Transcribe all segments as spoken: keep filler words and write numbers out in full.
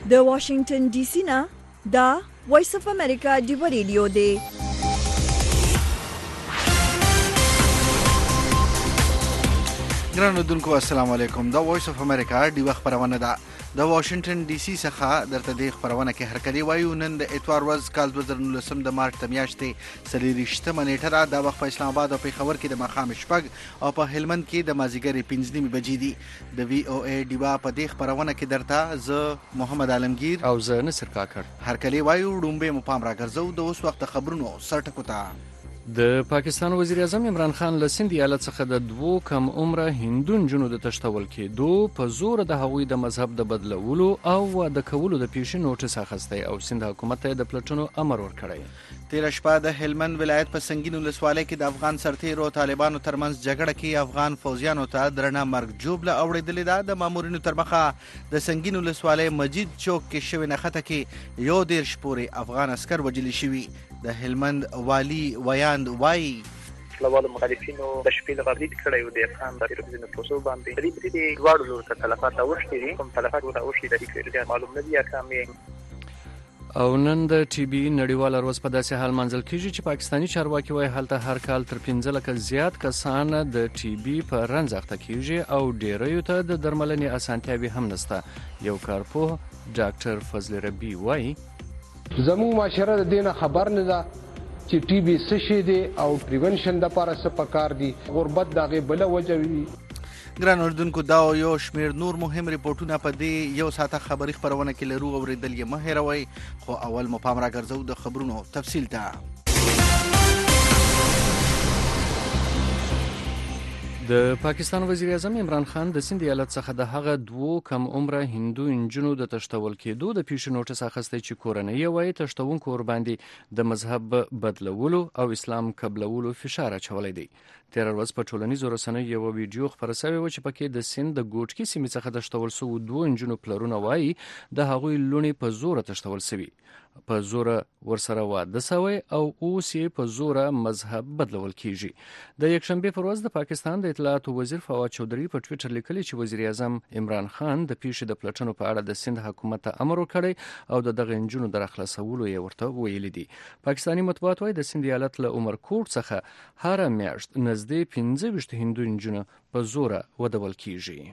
د واشنگټن ډي سي نه دا وایس اف امریکا دی ریډیو دی. ګرانو دونکو السلام علیکم. دا وایس اف امریکا دی خبرونه ده د واشنگټن ډي سي څخه درته د خبرونه کې هرکلی وایو. نن د اتوار ورځ کال دوه زره نولسم د مارچ د میاشتې څلېرویشتمه نیټه ده. دا وخت په اسلام آباد او پېښور کې د ماښام شپږ او په هلمند کې د مازدیګر پنځه نیمې بجې دي. د وی او ای ډیوا په دې خبرونه کې درته زه محمد عالمگیر او زه نصر کاکړ هرکلی وایو. ډومبې مو پام راګرځو د اوس وخت خبرونو سرټکو ته. د پاکستان وزیر اعظم عمران خان له سند ایالت څخه د دوو کم عمره هندو نجونو د تشتول کېدو په زور د هغوی د مذهب د بدلولو او د کولو د پیښې نوټس اخیستی او سند حکومت ته د پلټنو امر ورکړی. تېره شپه د هلمند ولایت په سنگین ولسوالۍ کې د افغان سرتیرو طالبانو ترمنځ جګړه کې افغان فوجیانو ته درنه مرګ جوړه اوړېدلې ده. د مامورینو تر مخه د سنگین ولسوالۍ مجید چوک کې شوې نښته کې یو دېرش پورې افغان عسکر وژل شوي. د هلمند والی ویاند وایي لوالو مخالفینو د شپې لپاره برید کړی و د افغان د تروریزم پروسو باندې. برید برید دواړو لورو ته تلفات اوښتي دي. کوم تلفات ورته اوښتي دي ډېر معلوم نه دي یا کم. او نن د ټي بي نړیواله ورځ په داسې حال منځل کېږي چې پاکستاني چارواکي وایي هلته هر کال تر پنځه لکه زیات کسان د ټي بي په رنځ اخته کېږي او ډېریو ته د درملنې اسانتیاوې هم نشته. یو کارپوه ډاکټر فضل ربي وایي زموږ معاشره د دې نه خبر نه ده چې ټي بي څه شی دی او پریونشن دپاره څه پکار دي. غربت د هغې بله وجه وي. ګران اردوونکو دا یو شمېر نور مهم ریپورټونه په دې یو ساعته خبري خپرونه کې لرو. اورېدل یې مه هېروئ. خو اول مو پام راګرځو د خبرونو تفصیل ته. د پاکستان وزیر اعظم عمران خان د سند ایالت څخه د هغه دوو کم عمره هندو نجونو د تشتول کېدو د پیښې نوټس اخیستی چې کورنۍ یې وایي تشتونکو ورباندې د مذهب بدلولو او اسلام قبلولو فشار اچولی دی. تېره ورځ په ټولنیزو رسنیو یوه ویډیو خپره سوې وه چې پکې د سند د ګوټکي سیمې څخه تشتول سوو دوو نجونو پلرونه وایي د هغوی لوڼې په زوره تشتول سوي، په زوره ورسره واده سوی او اوس یې په زوره مذهب بدلول کیږي. د یکشنبې پر ورځ د پاکستان د اطلاعاتو وزیر فواد چودھری په ټویټر لیکلي چې وزیر اعظم عمران خان د پیښې د پلټنو په اړه د سند حکومت ته امر وکړی او د دغه نجونو د راخلاصولو یې ورته ویلي دي. پاکستاني مطبوعات وایي د سند ایالت له عمرکوټ څخه هره میاشت نږدې پنځه ویشت هندو نجونو په زوره ودول کیږي.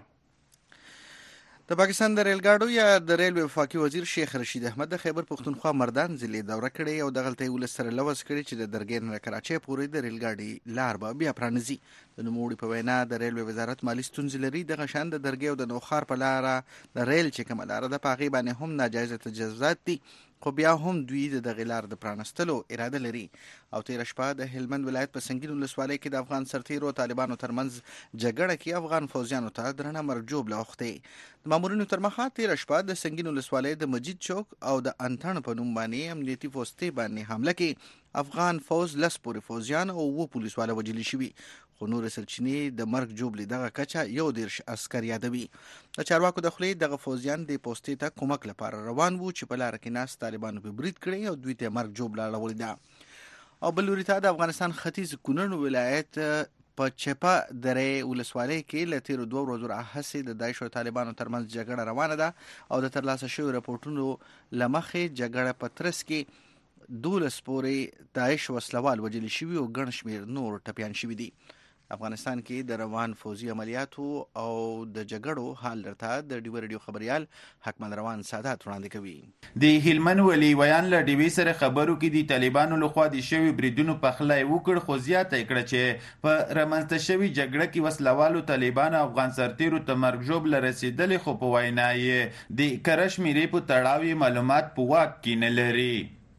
د پاکستان د ریل ګاډو یا د ریلوې وفاقي وزیر شیخ رشید احمد د خیبر پښتونخوا مردان ضلع دوره کړې او دغلته یې ولس سره لوز کړي چې د درګۍ نه کراچۍ پورې د ریل ګاډي لار به بیا پرانیزي. د نوموړي په وینا د ریلوې وزارت مالي ستونزې لري. دغه شان د درګۍ او د نوښار په لاره د ریل چې کومه لاره ده په هغې باندې هم ناجایزه تجاوزات دي، خو بیا هم دوی د دغې لار د پرانستلو اراده لري. او تېره شپه د هلمند ولایت په سنگین ولسوالۍ کې د افغان سرتیرو طالبانو ترمنځ جګړه کې افغان فوجیانو ته درنه مرګ ژوبله اوښتې. د مامورینو تر مخه تېره شپه د سنگین ولسوالۍ د مجید چوک او د انتڼ په نوم باندې امنیتي پوستې باندې حمله کې افغان فوج لس پورې فوجیان او اووه پولیسواله وژلي شوي، خو نور سرچینې د مرګ جوبلې دغه کچه یو دېرش عسکر یادوي. د چارواکو د خولې دغه فوجیان د پوستې ته کومک لپاره روان وو چې په لاره کې ناست طالبانو په برید کړی او دوی ته مرګ جوبله اړولې ده. او بل لوري ته د افغانستان ختیځ کونړ ولایت په چپه درې ولسوالۍ کې له تېرو دوه ورځو راهیسې د داعش او طالبانو ترمنځ جګړه روانه ده او د ترلاسه شویو راپورټونو له مخې جګړه په ترڅ کې دولس پورې داعش وسلوال وژل شوي او ګڼ شمېر نور ټپیان شوي دي. افغانستان کې د روان فوزي عملیاتو او د جګړو حال درته د ډیو ریډیو خبريال حکمل روان سادات وړاندې کوي. د هلمند ولي ویان له ډیوی سره خبرو کې د طالبانو لخوا د شوی بریدونو په خلای وکړ، خو زیاته کړه چې په رامنځته شوی جګړه کې وسلوالو طالبان افغان سرتیرو ته مرګ ژوبله رسېدلې، خو په وینا یې د کره شمېرې په تړاو معلومات په واک کې نه لري.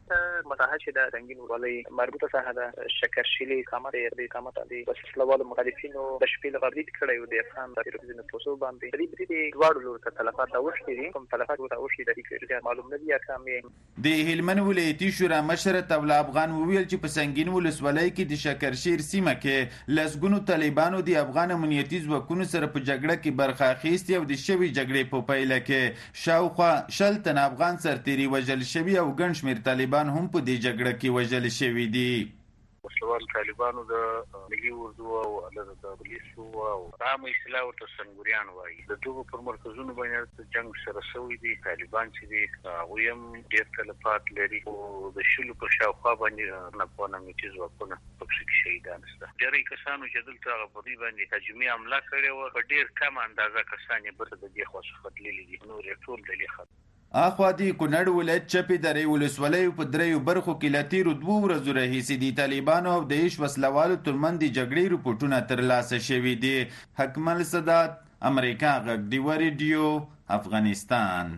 متحد شده رنگین ولای مربوطه ساحه ده شکرشیلی کامر دی کامت دی وسلوال مخالفینو د شپې لپاره برید کړی و د افغان د تروریزم پروسو باندې. برید برید دواړو لورو ته تلفات اوښتي دي. کوم تلفات ورته اوښتي دي ډېر معلوم نه دي یا کم. د هلمند ولایتي شورا مشر طوله افغان وویل چې په سنگین ولسوالۍ کې د شکرشیر سیمه کې لسګونو طالبانو د افغان امنیتي ځواکونو سره په جګړه کې برخه اخیستې او د شوی جګړې په پیله کې شاوخوا شل تن افغان سرتیري وژل شوي او ګڼ شمېر طالبان هم په دې جګړه کې وژل شوي دي. وسلوال طالبانو د ملي اردو او د پولیسو او عام اصلاح ورته سنګوریان وایي د دغو پر مرکزونو باندې جنگ سره شوی دي. طالبان چې دي هغوی هم ډېر تلفات لري او د شلو په شاوخوا باندې نه پوهنه میټیز وکړونه په کې شهیدان شته. ډېری کسانو چې دلته هغه په دې باندې هجومي حمله کړې وه په ډېر کم اندازه کسان یې بیرته د دې خوا څخه تللي دي. نور یې ټول دلې ختم. اخوا دی کونړ ولایت چپې درې ولسوالۍ په دریو برخو کې له تیرو دوو ورځو راهیسې د طالبانو او د هیڅ وسلوالو ترمنځ د جګړې رپوټونه ترلاسه شوي دي. حکمل سادات، امریکا غږ، ډیوه ریډیو، افغانستان.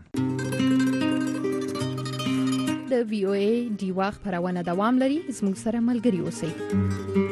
د وی او ای ډیوه خبرونه دوام لري. زموږ سره ملګري اوسئ.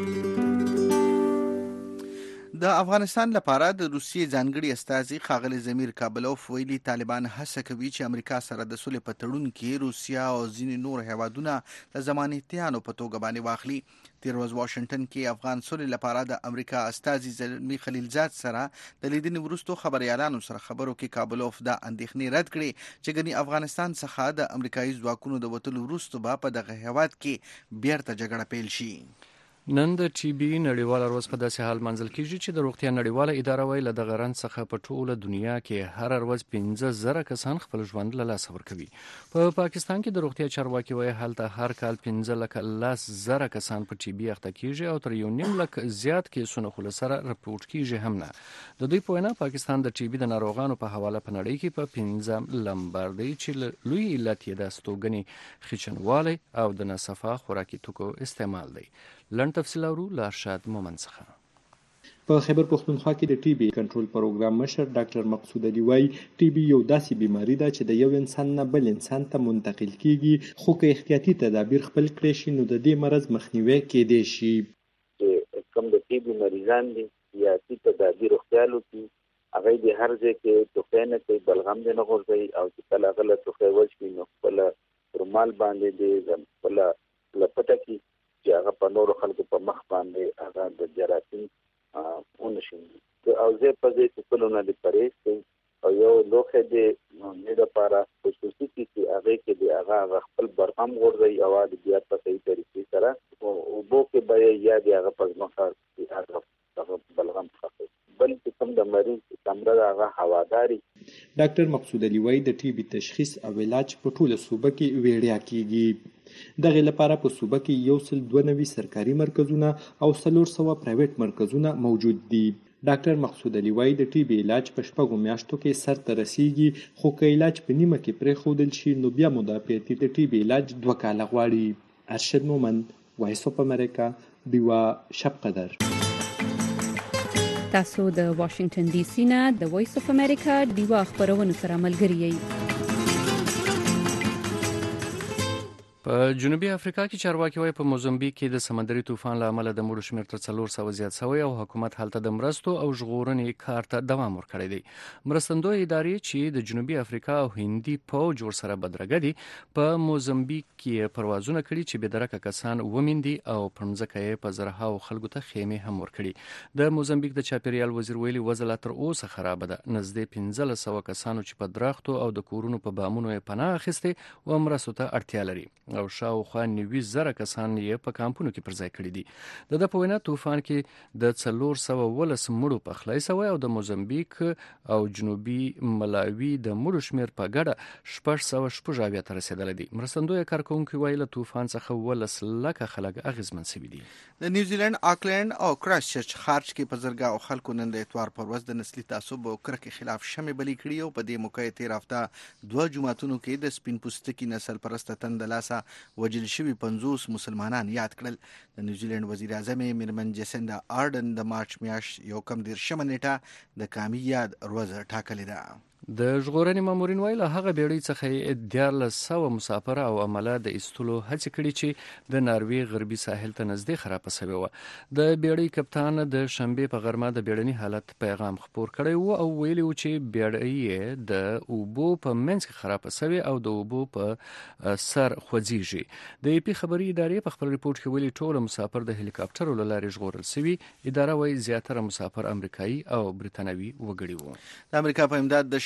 د افغانستان لپاره د روسیې ځانګړي استازي ښاغلي زمیر کابلوف ویلي طالبان هڅه کوي چې امریکا سره د سولې په تړون کې روسیا او ځینې نور هیوادونه د ضمانتیانو په توګه باندې واخلي. تیر ورځ واشنگټن کې افغان سولې لپاره د امریکا استازي زلمی خلیلزاد سره د لیدنې وروسته خبريالانو سره خبرو کې کابلوف دا اندېښنې رد کړې چې ګنې افغانستان څخه د امریکایي ځواکونو د وتلو وروسته به په دغه هیواد کې بیرته جګړه پیل شي. نن د ټي بي نړیواله ورځ په داسې حال منځل کیږي چې د روغتیا نړیواله اداره وایي له دغه رنځ څخه په ټوله دنیا کې هر ورځ پنځه زره کسان خپل ژوند له لاسه ورکوي. په پا پاکستان کې د روغتیا چارواکي وایي هلته هر کال پنځه لکه لس زره کسان په ټي بي اخته کیږي او تر یو نیم لک زیات کیسونه خو سره رپورټ کیږي هم نه. د دوی په وینا پاکستان د ټي بي د ناروغانو په حواله په نړۍ کې په پنځم لمبر دی چې لوی علت یې د ستوګنې خچنوالی او د ناصفه خوراکي توکو استعمال دی. لن تفصیل اورو لارشاد مومن څخه. په خیبر پختونخوا کې د ټي بي کنټرول پروګرام مشر ډاکټر مقصود علي وايي ټي بي یو داسې بیماری ده چې د یو انسان نه بل انسان ته منتقل کیږي، خو که احتیاطي تدابیر خپل کړی شي نو د دې مرض مخنیوي کېدای شي. کوم د ټي بي مریضان دي یا احتیاطي تدابیر خپل وکړي هغه د هر ځای کې ټوخی نه کوي، بلغم دې نه غورځوي او چې کله هغه ټوخی وشي نو خپل رومال باندې دې خپل لپټه کې چې هغه په نورو خلکو په مخ باندې هغه د جراثیم ونشي او زه په دې ټکلو نه د پرېز کوي او یو لوخه دې نه د لپاره خصوصي چې هغه کې د هغه خپل برغم غورځي او د بیا په صحیح طریقې سره او بو کې به یا د هغه په مخه هغه بلغم خاصه بل کوم د مریض کمره هغه هواداري. ډاکټر مقصود علي وايي د ټي بي تشخیص او علاج په ټوله صوبه کې ویړیا کیږي. دغه لپاره په صوبه کې یو سل دوه نوي سرکاري مرکزونه او څلور سوه پرایویټ مرکزونه موجود دي. ډاکټر مقصود علي وايي د ټي بي علاج په شپږو میاشتو کې سرته رسیږي، خو که علاج په نیمه کې پرېښودل شي نو بیا مدافعتي د ټي بي علاج دوه کاله غواړي. ارشد مومن، وایس اف امریکا، ډیوه شب قدر. تاسو د واشنگټن ډي سي نه د وایس اف امریکا ډیوه خبرونه سره ملګری یئ. په جنوبي افریقا کې چارواکي وایي په موزمبیک کې د سمندري طوفان له امله د مړو شمېر تر څلور سوه زیات شوی او حکومت هلته د مرستو او ژغورنې کار ته دوام ورکړی دی. مرستندوی ادارې چې د جنوبي افریقا او هندي پوځ ورسره بدرګه دي په موزمبیک کې پروازونه کړي چې بېدرکه کسان ومیندي او پر مځکه یې په زرهاو خلکو ته خیمې هم ورکړي. د موزمبیک د چاپیریال وزیر ویلي وضع لا تر اوسه خرابه ده. نږدې پنځلس سوه کسانو چې په درختو او د کورونو په بامونو یې پناه اخیستې و مرستو ته اړتیا لري او شاوخوا نوي زره کسان یې په کامپونو کې پر ځای کړي دي. د ده په وینا طوفان کې د څلور سوه ولس مړو پخلی سوی او د موزمبیک او جنوبي ملاوي د مړو شمېر په ګډه شپږ سوه شپږ اویا ته رسېدلی دی. مرستندوی کارکوونکي وایي له طوفان څخه ولس لکه خلک اغېزمن سوي دي. د نیوزیلند آکلند او کرایسټ چرچ ښار کې په زرګاو خلکو نن د اتوار پر ورځ د نسلي تعصب او کرکې خلاف شمې بلې کړي او په دې موقع یې تېره هفته دوه جوماتونو کې د سپین پوستکي نسل پرسته تن د لاسه وجل شوي پنځوس مسلمانان یاد کړل. د نیوزیلند وزیر اعظم میرمن جیسنډا آرډن د مارچ میاشت یو کم دېرشمه نیټه د قامي یاد ورځ ټاکلې ده. د ژغورنې مامورین وایي له هغه بیړۍ څخه دیارلس سوه مسافر او عمله د ایستلو هڅې کړي چې د ناروې غربي ساحل ته نږدې خرابه سوې وه. د بیړۍ کپتان د شنبې په غرمه د بیړني حالت پیغام خپور کړی و او ویلي و چې بیړۍ د اوبو په منځ کې خرابه سوې او د اوبو په سر خوځېږي. د ای پي خبري ادارې په خپل ریپورټ کې ویلي ټول مسافر د هلیکاپټرو له لارې ژغورل سوي. اداره وایي زیاتره مسافر امریکایي او بریتانوي وګړي وو. د امریکا په امداد د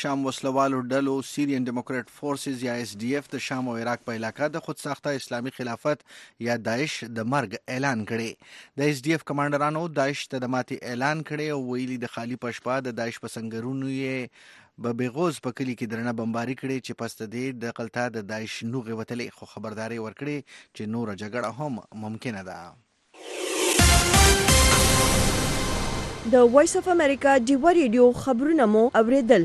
شام وسلوالو ډلو سیریان ډیموکرات فورسز یا اس ډي اف د شام او عراق په علاقه د خود ساخته اسلامي خلافت یا داعش د مرګ اعلان کړي. د اس ډي اف کمانډرانو داعش ته د ماتې اعلان کړي او ویلي د خالی پښپا د داعش په سنگرونو یې به بیغوز په کلی کې درنه بمباري کړي چې پس د دې د قلتا د داعش نوغه وتلې خو خبرداري ورکړي چې نور جګړه هم ممکنه ده. د وایس اف امریکا ډیوا ریډیو خبرونه مو اوریدل.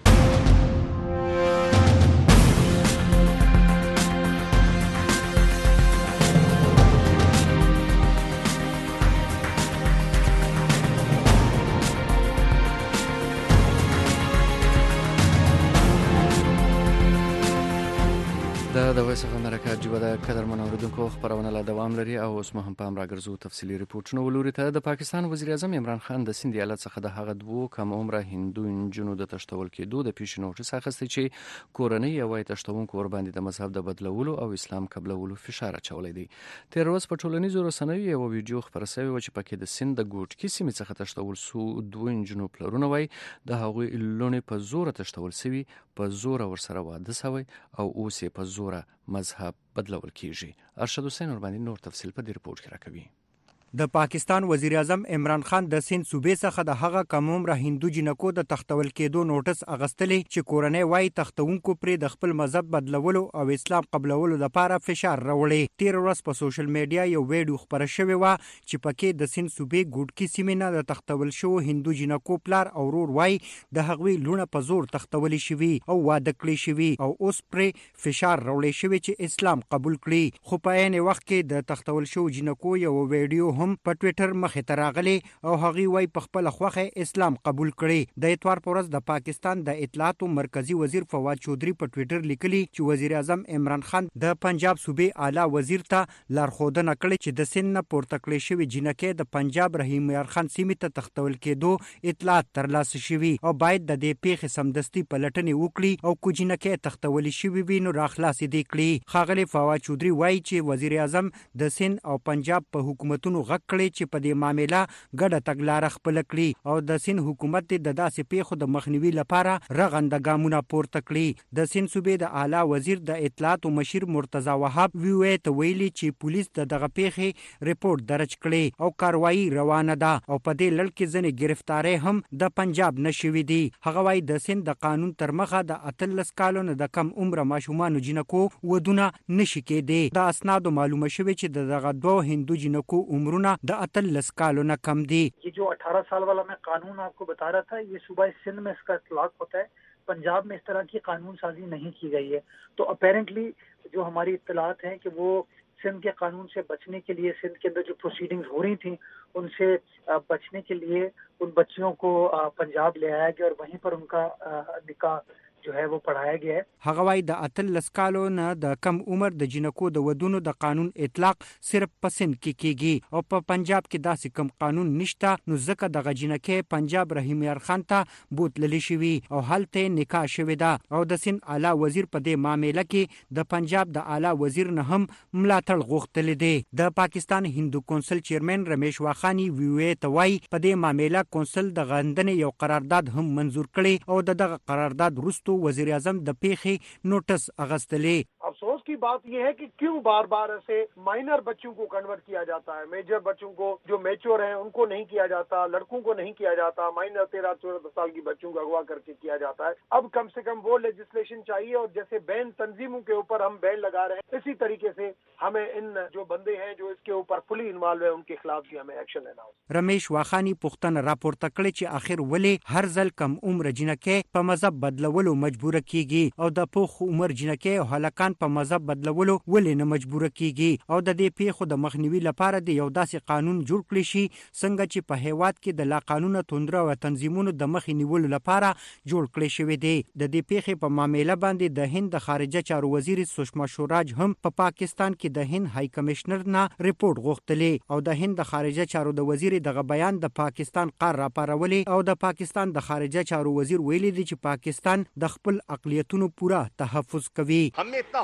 د وایس اف امریکا ډیوا د قدرمن اوریدونکو خبرونه لا دوام لري او اوس مهم پام راګرځو تفصیلي ریپورتونه ولوري ته. د پاکستان وزیر اعظم عمران خان د سند ایالت څخه د هغه دوو کم عمره هندو انجونو د تشتول کېدو د پیش نوټس اخیستی چې کورنۍ یو تشتونکو ور باندې د مذهب د بدلولو او اسلام قبلولو فشار اچولی دی. تیر ورځ په ټولنیزو رسنیو یو ویډیو خپره شوی و چې پکې د سند د ګوټکی سیمې څخه تشتول سو دوه انجونو پلرونه وای د هغوی لونې په زور تشتول سوي په زور ورسره واده سوی او اوس یې په زور مذهب بدلول کیږي. ارشد حسین ور باندې نور تفصیل په دې رپورت کې راکوي. د پاکستان وزیر اعظم عمران خان د سند صوبې څخه د هغه کم عمره هندو جنکو د تختول کېدو نوټس اغستلې چې کورنۍ وای تختونکو پرې د خپل مذهب بدلولو او اسلام قبلولو لپاره فشار راوړي. تیر ورځ په سوشل میډیا یو ویډیو خبره شوې و چې پکې د سند صوبې ګوټکی سیمې نه د تختول شو هندو جنکو پلار او ورور وای د هغوی لونه په زور تختول شوي او واده کړی شوي او اوس پرې فشار راوړي شوی چې اسلام قبول کړي. خو په عین وخت کې د تختول شو جنکو یو ویډیو هم په ټوئیټر مخې ته راغلی او هغوی وای په خپل خوخه اسلام قبول کړي. د اتوار په ورځ د پاکستان د اطلاعاتو مرکزی وزیر فواد چودھری په ټوئیټر لیکلی چې وزیر اعظم عمران خان د پنجاب صوبې اعلی وزیر ته لارښودنه کړې چې د سند نه پورته کړې شوې جنکې د پنجاب رحیم یار خان سیمې ته تختول کېدو اطلاعات ترلاسه شوي او باید د دې پیښې سمدستي پلټنې وکړي او کو جنکې تختولې شوې وي نو راخلاصې دې کړي. ښاغلی فواد چودھری وایي چې وزیر اعظم د سند او پنجاب په حکومتونو غږ کړی چې په دې معامله ګډه تګلاره خپل کړي او د سند حکومت د داسې پیښو د مخنیوي لپاره رغنده ګامونه پورته کړي. د سند صوبې د اعلی وزیر د اطلاعاتو مشیر مرتضی وهاب وی او ته ویلي چې پولیس د دغه پیښې ریپورت درج کړي او کاروایی روانه ده او په دې لړ کې ځنې گرفتاری هم د پنجاب نشوي دي. هغه وایي د سند د قانون تر مخه د اتلس کالو نه د کم عمره ماشومانو جنکو ودونه نشي کېدی. د اسنادو معلومه شوې چې د دغه دوه هندو جنکو عمرونه د اتلس کالو نه کم دی. یہ جو اٹھارہ سال والا میں قانون آپ کو بتا رہا تھا یہ صوبہ سندھ میں اس کا اطلاق ہوتا ہے. پنجاب میں اس طرح کی قانون سازی نہیں کی گئی ہے. تو اپیرنٹلی جو ہماری اطلاعات ہیں کہ وہ سندھ کے قانون سے بچنے کے لیے سندھ کے اندر جو پروسیڈنگز ہو رہی تھیں ان سے بچنے کے لیے ان بچیوں کو پنجاب لے آیا گیا اور وہیں پر ان کا نکاح جو ہے وہ پڑھایا گیا ہے. هغه وای د اتلس کالو نه د کم عمر د جنکو د ودونو د قانون اطلاق صرف په سند کې کیږي او په پنجاب کې داسې کم قانون نشته نو ځکه د غجنکې پنجاب رحیم یار خان ته بوتللی شوی او هلته نکاح شوی دا او د سند اعلی وزیر په دې معاملې کې د پنجاب د اعلی وزیر نه هم ملاتړ غوښتل دي. د پاکستان هندو کونسل چیرمن رمیش واخانی وی او ته وای په دې معاملې کونسل د غندنې یو قرارداد هم منزور کړي او دغه قرارداد وروسته وزیر اعظم د پیښې نوټس اغستلې. افسوس کی بات یہ ہے کہ کیوں بار بار ایسے مائنر بچوں کو کنورٹ کیا جاتا ہے. میجر بچوں کو جو میچور ہیں ان کو نہیں کیا جاتا, لڑکوں کو نہیں کیا جاتا, مائنر تیرہ چودہ سال کی بچوں کو اغوا کر کے کیا جاتا ہے. اب کم سے کم وہ لیجسلیشن چاہیے اور جیسے بین تنظیموں کے اوپر ہم بین لگا رہے ہیں اسی طریقے سے ہمیں ان جو بندے ہیں جو اس کے اوپر فلی انوالو ہیں ان کے خلاف بھی ہمیں ایکشن لینا ہوگا. رمیش واخانی پوښتنه راپورته کړې چې آخر ولې هر ځل کم عمر جنکې په مذهب بدلولو مجبوره کیږي او د پوخ عمر جنکې او هلکان په مذهب بدلولو ولې نه مجبوره کیږي او د دې پیښو د مخنیوي لپاره د یو داسې قانون جوړ کړی شي څنګه چې په هیواد کې د لا قانونه توندره او تنظیمونو د مخې نیولو لپاره جوړ کړی شوی دی. د دې پیښې په معاملې باندې د هند د خارجه چارو وزیر سشما سوراج هم په پا پاکستان کې د هند های کمشنر نه ریپورت غوښتلی او د هند د خارجه چارو د وزیر دغه بیان د پاکستان قار راپارولی او د پاکستان د خارجه چارو وزیر ویلي دی چې پاکستان د خپل اقلیتونو پورا تحفظ کوي. ہم میں اتنا حوصلہ ہے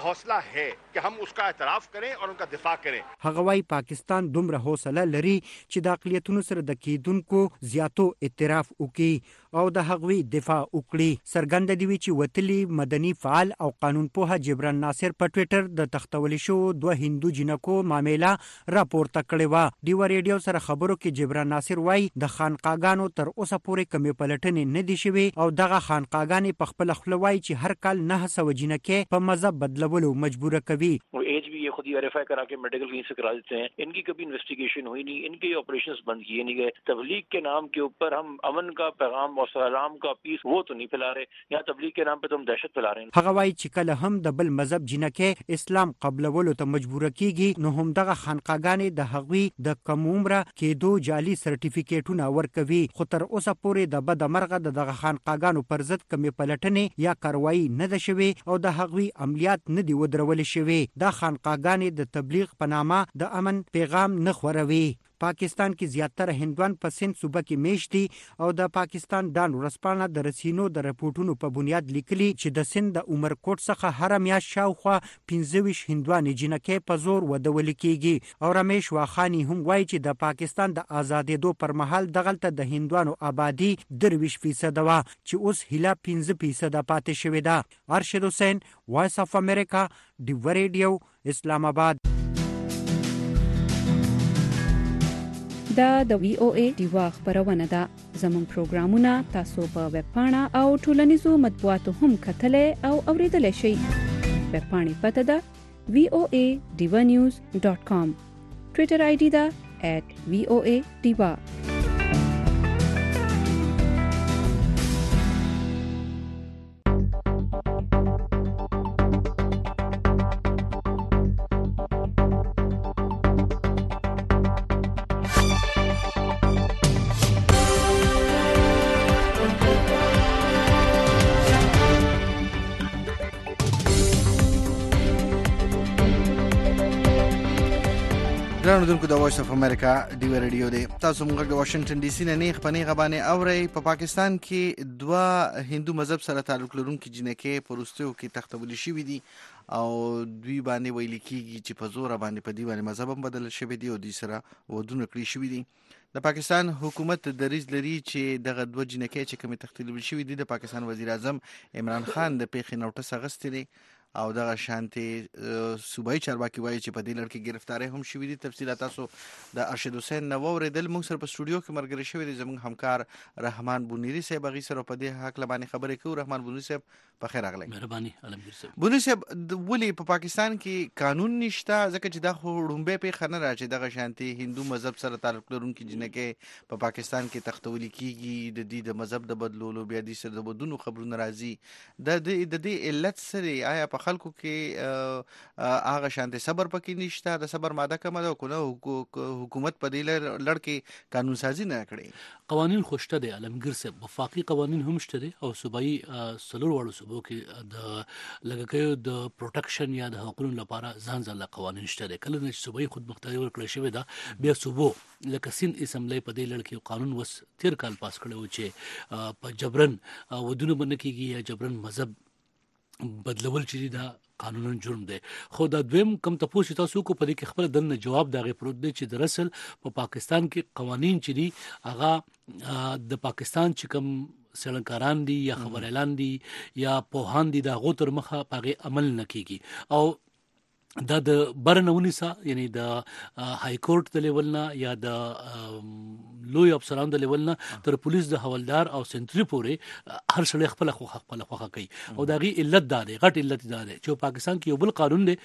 है कि हम उसका एतराफ़ करें और उनका दिफा करें. هغه وايي پاکستان دومره حوصله لري چې د اقلیتونو سره د کېدونکو زیاتو اعتراف وکړي او د هغوی دفاع وکړي. څرګنده دی چې وتلي مدني فعال او قانون پوه جبران ناصر په ټویټر د تختولي شو دوه هندو جنکو معاملې راپورته کړې و. ډیو ریډیو سره خبرو کې جبران ناصر وايي د خانقاګانو تر اوسه پورې کمی پلټنې نه دي شوي او دغه خانقاګانې په خپل خپل وايي چې هر کال نه سو جنکې په مذهب بدلولو مجبور کوي. और एज भी ये खुद ही वेरीफाई करा के मेडिकल कहीं से करा देते हैं. इनकी कभी इन्वेस्टिगेशन हुई नहीं, इनके ऑपरेशंस बंद किए नहीं गए. तबलीग के नाम के ऊपर हम अमन का पैगाम और सलाम का पीस वो तो नहीं फैला रहे. यहाँ तबलीग के नाम पे तो हम दहशत फैला रहे हैं. هغه وايي چې کله هم د بل مذهب جنکې اسلام قبلولو ته مجبور کیږي نو هم دغه خانقاګانې د هغوی د کم عمره کېدو جعلي سرټیفیکیټونه ورکوي. خو تر اوسه پورې د بد مرغه د دغه خانقاګانو پر ضد کمی پلټنې یا کاروایی نه ده شوې او د هغوی عملیات نه دي ودرول شوي. دا خانقاګانې د تبلیغ په نامه د امن پیغام نه خوروي. پاکستان کې زیاتره هندوان په سند صوبه کې میشت دي او د پاکستان ډان ورسپانه د رسینو د رپورټونو په بنیاد لیکلي چې د سند د عمرکوټ څخه هر میاشت شاوخوا پنځه ویشت هندوانې جنکې په زور ودول کېږي. او رمیش واخانی هم وایي چې د پاکستان د آزادېدو پر مهال دغلته د هندوانو آبادی درویش فیصد وه چې اوس هیله پنځه فیصده پاتې شوې ده. ارشد حسین، وایس اف امریکا، ډیو ریډیو، اسلام آباد. دا د وی او ای دیوا خبرونه ده. زموږ پروګرامونه تاسو په ویب پاڼه او ټولنیزو مطبوعاتو هم کتلای او اوریدلای شئ. ویب پاڼې پته ده وی او ای دیوا نیوز ډاٹ کام. ټویټر آی ډي ده ایٹ وی او ای دیوا. ګرانو دونکو د وایس اف امریکا ډیو ریډیو دی. تاسو موږ د واشنگټن ډي سي نه نه خپنې غبانې اوري. په پاکستان کې دوه هندو مذهب سره تعلق لرونکي جنکې پروستو کې تختول شوې دي او دوی باندې ویل کېږي چې په زور باندې په دی باندې مذهب هم بدل شوی دی او دوی سره ودونه کړی شوی دي. د پاکستان حکومت دریځ لري چې دغه دوه جنکې چې کومې تختول شوې دي د پاکستان وزیر اعظم عمران خان د پیښې نوټس اغستې او دغه شانتي صوبایي چارواکي وایي چې په دې لړ کې گرفتاری هم شوې دي. تفصیلات تاسو د ارشد حسین نو اوریدل. موږ سره په سټوډیو کې مرګري شوی دی زموږ همکار رحمان بونیری صاحب. هغه سره په دې حق لبانې خبرې کوو. رحمان بونیری صاحب په خیر راغلی. مهرباني علمگیر صاحب. بونیری صاحب ولې په پاکستان کې قانون نشته؟ ځکه چې دا خو ړومبه په خنه راځي دغه شانتي هندو مذهب سره تعلق لرونکي جنکې په پاکستان کې تختول کیږي. د دې د مذهب د بدلولو بیا د سر د بدونو خبرونه راځي. د د دې علت سره آیا په خلکو کې هغه شانتي صبر پکې نشته؟ د صبر ماده کومه ده؟ کنه حکومت په دې لړ کې قانون سازي نه کړي؟ قوانین خوشته دي علمگیر صاحب. وفاقي قوانین هم شته دي او صوبایي سلور وړو صوبو کې د لګکیو د پروټیکشن یا د حقوقو لپاره ځان ځل قوانین شته دي. کله چې صوبایي خود مختاري ورکړل شوی دا بیا صوبو لکه سند اسمبلی په دې لړ کې قانون وس تیر کال پاس کړو چې په جبرن ودونه باندې کېږي یا جبرن مذهب بدلول چې دا قانونن جرم دی. خو دا دویم کم تاسو تاسو کو پدې کې خپل دنه جواب داغه پروت دی چې در اصل په پاکستان کې قوانین چې دي هغه د پاکستان چې کم سړنکاران دي یا خبر اعلان دي یا پوهان دي دا غو تر مخه پاغه عمل نه کیږي او دا د برنونی سا یعنی د های کورټ د لیول نه یا د لوی افسران د لیول نه تر پولیس د حوالدار او سنټری پورې هر شړې خپل خو خپل خوخه کوي او دا غي علت دا دی غټ علت دا دی چې پاکستان کې یو بل قانون دی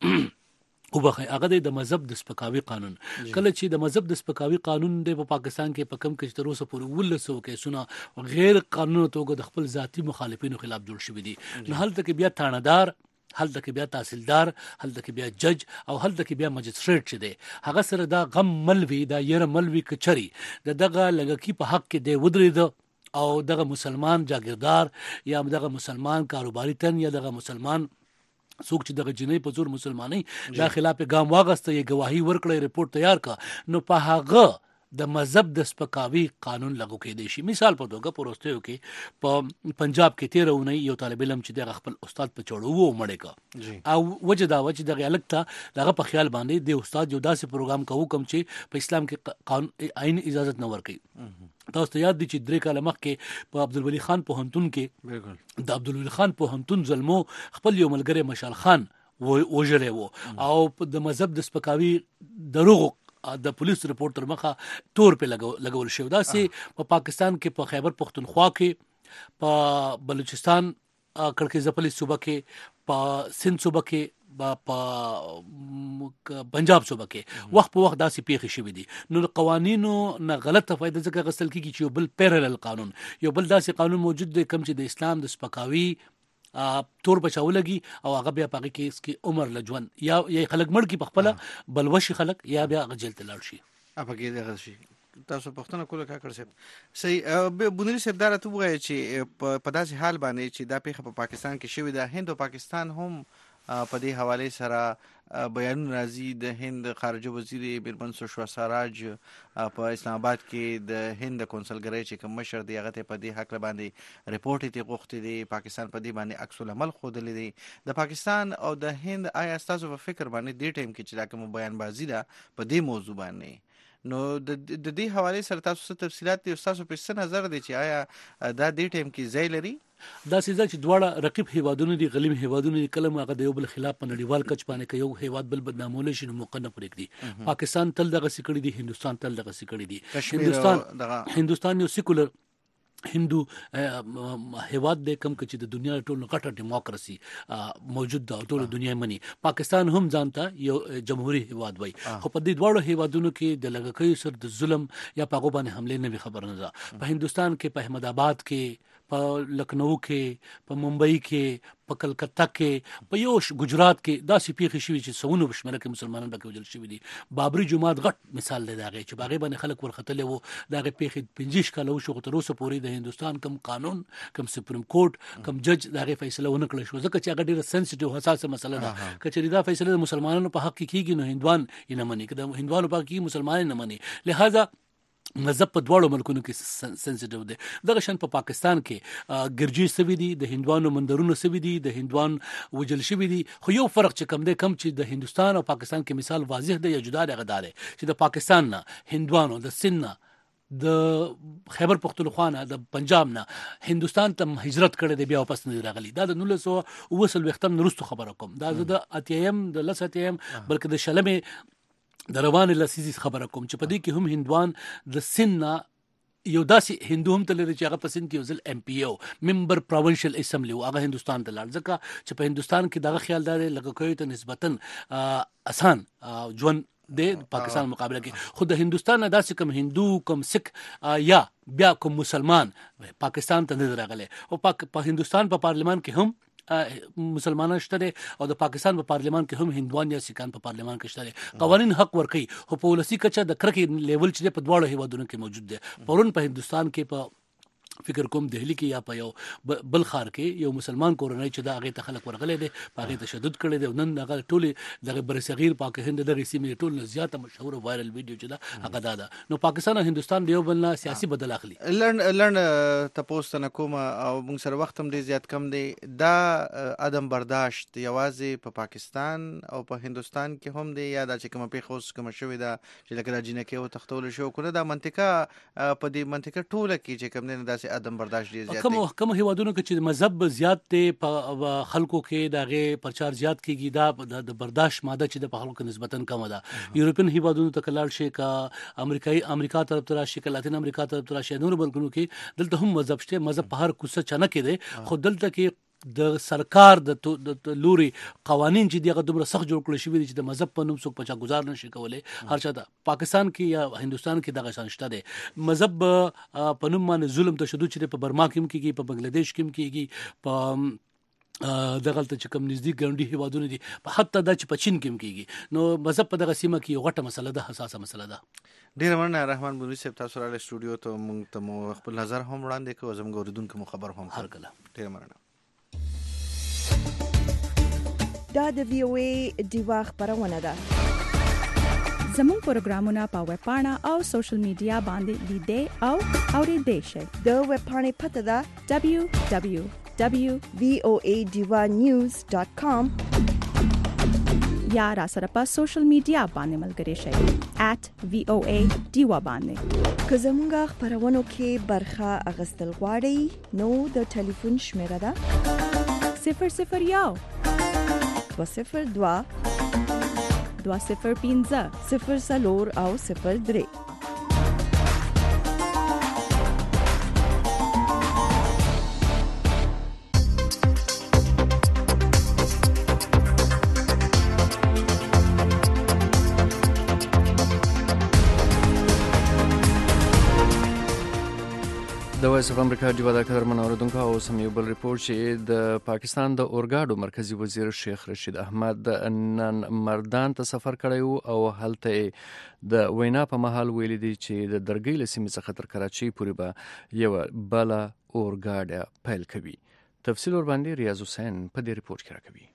او بخای هغه د مذهب د سپکاوي قانون. کله چې د مذهب د سپکاوي قانون دی په پاکستان کې په کم کې تر اوسه پورې ولسو کې سونه غیر قانوني توګه د خپل ذاتی مخالفینو خلاف جوړ شوی دي. نه هلته کې بیا تانادار، هلته کې بیا تحصیلدار، هلته کې بیا جج او هلته کې بیا مجستریټ چې دی هغه سره دا غم ملوي دا ير ملوي کچري د دغه لګکی په حق کې دی ودرېد او دغه مسلمان جاگیردار یا دغه مسلمان کاروباري تن یا دغه مسلمان څوک چې دغه جنۍ په زور مسلمانۍ دا خلاف ګام واغسته یې گواهی ورکړې رپورت تیار کا نو په هغه د مذهب د سپکاوي قانون لاګو کېدی شي. مثال په توګه پروستیو کې په پنجاب کې تیر ونی یو طالب علم چې د خپل استاد په چړو وو مړ کا او وجه دا وجه د الګ ته دغه په خیال باندې د استاد یو داسې پروګرام کوو کوم چې په اسلام کې قانون عین اجازه نه ورکړي. تاسو ته یاد دي چې درې کاله مخکې په عبدالولي خان پوهنتون کې د عبدالولي خان پوهنتون ظلمو خپل یو ملګری مشال خان وژلی وو او د مذهب د سپکاوي دروغ د پولیس رپورټ تر مخه تور په لګول شو. دا سي په پاکستان کې په خیبر پختونخوا کې په بلوچستان کړکۍ ځپلي صوبه کې په سند صوبه کې په پنجاب صوبه کې وخت په وخت داسې پیښې شوې دي. نو قوانینو نه غلطه فائدہ ځکه غسل کیږي چې یو بل پیرالل قانون یو بل داسې قانون موجود دی کوم چې د اسلام د سپکاوي تور بچاو لګي او هغه بیا پاره کې اس کې عمر لجون یا یا خلک مړ کی په خپل بلوشي خلک یا بیا غجل تلل شي اپا کې دغه شي. تاسو پښتنه کوله کا کړ سي صحیح بونری سردار ته وایي چې په داسې حال باندې چې دا پیښه په پاکستان کې شوې ده هند او پاکستان هم په دې حواله سره بیان راځي. د هند خارجه وزیر بیرمن سشوا سراج په اسلام آباد کې د هند کونسلګری چې کوم مشر دی هغه ته په دې حق باندې ریپورت ته غوښتي دي پاکستان په دې باندې عکس العمل خوده دي. د پاکستان او د هند آیا تاسو په فکر باندې دې ټیم کې چې دا کوم بیان بازی ده په دې موضوع باندې نو د دې حواله سره تاسو څه تفصيلات دي تاسو په څه نظر دي چې آیا دا دې ټیم کې ځای لري؟ دا سیده چې دواړه رقیب هیوادونه دي غلیم هیوادونه دي کلم هغه د یو بل خلاف په نړیوال کچ باندې کې یو هیواد بل بدنامول شي نو موقع نه پرېږدي. پاکستان تل دغه سکړی دي هندستان تل دغه سکړی دي. هندستان هندستان یو سیکولر هندو هیواد د کم کچې د دنیا ټول غټه دیموکراسي موجود ده ټول دنیا مني. پاکستان هم ځانته یو جمهوریت هیواد وای خو په دې دواړو هیوادونو کې د لګکې سر د ظلم یا په غو باندې حمله نه خبر نه ده. په هندستان کې په احمد آباد کې په لکنو کې په ممبئی کې په کلکته کې په یو ګجرات کې داسې پیښې شوې چې سونو بشمره کې مسلمانان پکې وجل شوي دي. بابری جماعت غټ مثال دی داغه چې باغې باندې خلک ورختلې وو داغه پیښې پنځه کال وشو تر اوسه پورې د هندستان کم قانون کم سپریم کورټ کم جج داغه فیصله ونه کړل شو ځکه چې هغه ډیره سنسټیو حساسه مسله ده. کچې دا فیصله د مسلمانانو په حق کې کیږي نو هندوان یې نه مني کله هندوانو په کې مسلمان نه مني. لہذا مذهب په دواړو ملکونو کې سنسټیو دی. دغه شان په پاکستان کې ګرجي سوي دي د هندوانو مندرونو سوي دي د هندوان وجل شوي دي. خو یو فرق چې کم دی کم چې د هندستان او پاکستان کې مثال واضح دی یا جدا دی غدار چې د پاکستان نه هندوانو د سن نه د خیبر پختونخوا نه د پنجاب نه هندستان ته هجرت کړي دی بیا واپس نه راغلي. دا د نولس سوه اوه څلوېښتم نه وروسته خبره کوم دا د اتیم د لس اتیم بلکې د شلمې د روانې لسیزې خبره کوم چې په دې کې هم هندوان د سن نه یو داسې هندو هم تللی چې هغه په سند کې یو ځل ایم پی او ممبر پروینشل اسمبلی و هغه هندوستان ته لاړ ځکه چې په هندوستان کې دغه خیال دار لکه کوي ته نسبتا آسان ژوند د پاکستان مقابله کې. خو د هندوستان داسې کم هندو کم سک یا بیا کوم مسلمان پاکستان ته نه راغلی او په هندوستان په پارلمان کې هم مسلمانان شته او د پاکستان په پارلمان کې هم هندوان یا سکان په پارلمان کې شته. قوانین حق ورکي خو په ولسی کچه د کرکې لیول چې په دواړو هیوادونو کې موجود دي. پرون په هندوستان کې په فکر کوم دهلی کې یا په یو بل خار کې یو مسلمان کورنۍ چې دا هغه ته خلک ورغلي دي هغه تشدد کړي دي نن هغه ټول دغه برصغیر پاک هند دغه سیمې ټول نه زیاته مشهور وایرل ویډیو چې دا هغه دا ده. نو پاکستان او هندستان دیو بل نه سیاسي بدل اخلي لړن لړن تاسو نه کوم او موږ سره وخت هم ډیر زیات کم دی. دا عدم برداشت یوازې په پاکستان او په هندستان کې هم دی یا دا چې کوم په خوش کوم شوې ده چې لکه راجینه کې او تختول شو کنه دا منطقه په دې منطقه ټوله کې چې کوم نه داسې عدم برداشت ډیر زیات کوم کوم هیوادونو کې چې مذهب زیات ته په خلکو کې دغه پرچار زیات کیږي دا د برداشت ماده چې د خلکو نسبتا کم ده. یورپین هیوادونو ته کلال شي کا امریکایي امریکا طرف تر شي کا لاتین امریکا طرف تر شي نور ملکونو کې دلته هم مذهب شته مذهب په هر کوڅه چنه کې دی. خو دلته کې د سرکار د لوري قوانين چې دغه دومره سخت جوړ کړل شوی دي چې د مذهب په نوم څوک پچا گزار نشي کولای. هر چا د پاکستان کې یا هندستان کې دغه شانشته دي مذهب په نوم باندې ظلم تشدد چې په برما کې کېږي په بنگلاديش کې کېږي په دغه ته چې کوم نږدې ګاونډي هیوادونه دي په حتی د چې په چین کې کېږي. نو مذهب په دغه سیمه کې یو غټه مسله ده حساسه مسله ده. ډیر مننه رحمان بونی صاحب تاسو راغلی سټوډیو ته موږ ته خپل نظر هم وړاندې کوو زموږ اوریدونکو خبر هم هر کله. ډیر مننه. دا د وی او ای دیوا خبرونه ده زموږ پروګرامونه په ویب پاڼه او سوشل میډیا باندې لیدئ او اورېدئ شئ. د ویب پاڼې پته ده دبلیو دبلیو دبلیو ډاٹ وی او اے ډیوا نیوز ډاٹ کام یا را سره په سوشل میډیا باندې ملګري شئ ایٹ وی او اے ډیوا باندې. که زموږ خبرونو کې برخه اغستل غواړئ نو د ټلیفون شمیره ده صفر صفر یو دوه صفر دوه دوه صفر پنځه صفر څلور او صفر درې. د وایس اف امریکا ډیوا د قدرمن اوریدونکو او سم یو بل ریپورت چې د پاکستان د اورګاډو مرکزی وزیر شیخ رشید احمد نن مردان ته سفر کړی او هلته د وینا په محل ویل دي چې د درګۍ له سیمې څخه تر کراچۍ پورې به یو بل اورګاډ پیل کوي. تفصیل ور باندې ریاض حسین په دې ریپورت کې راکوي.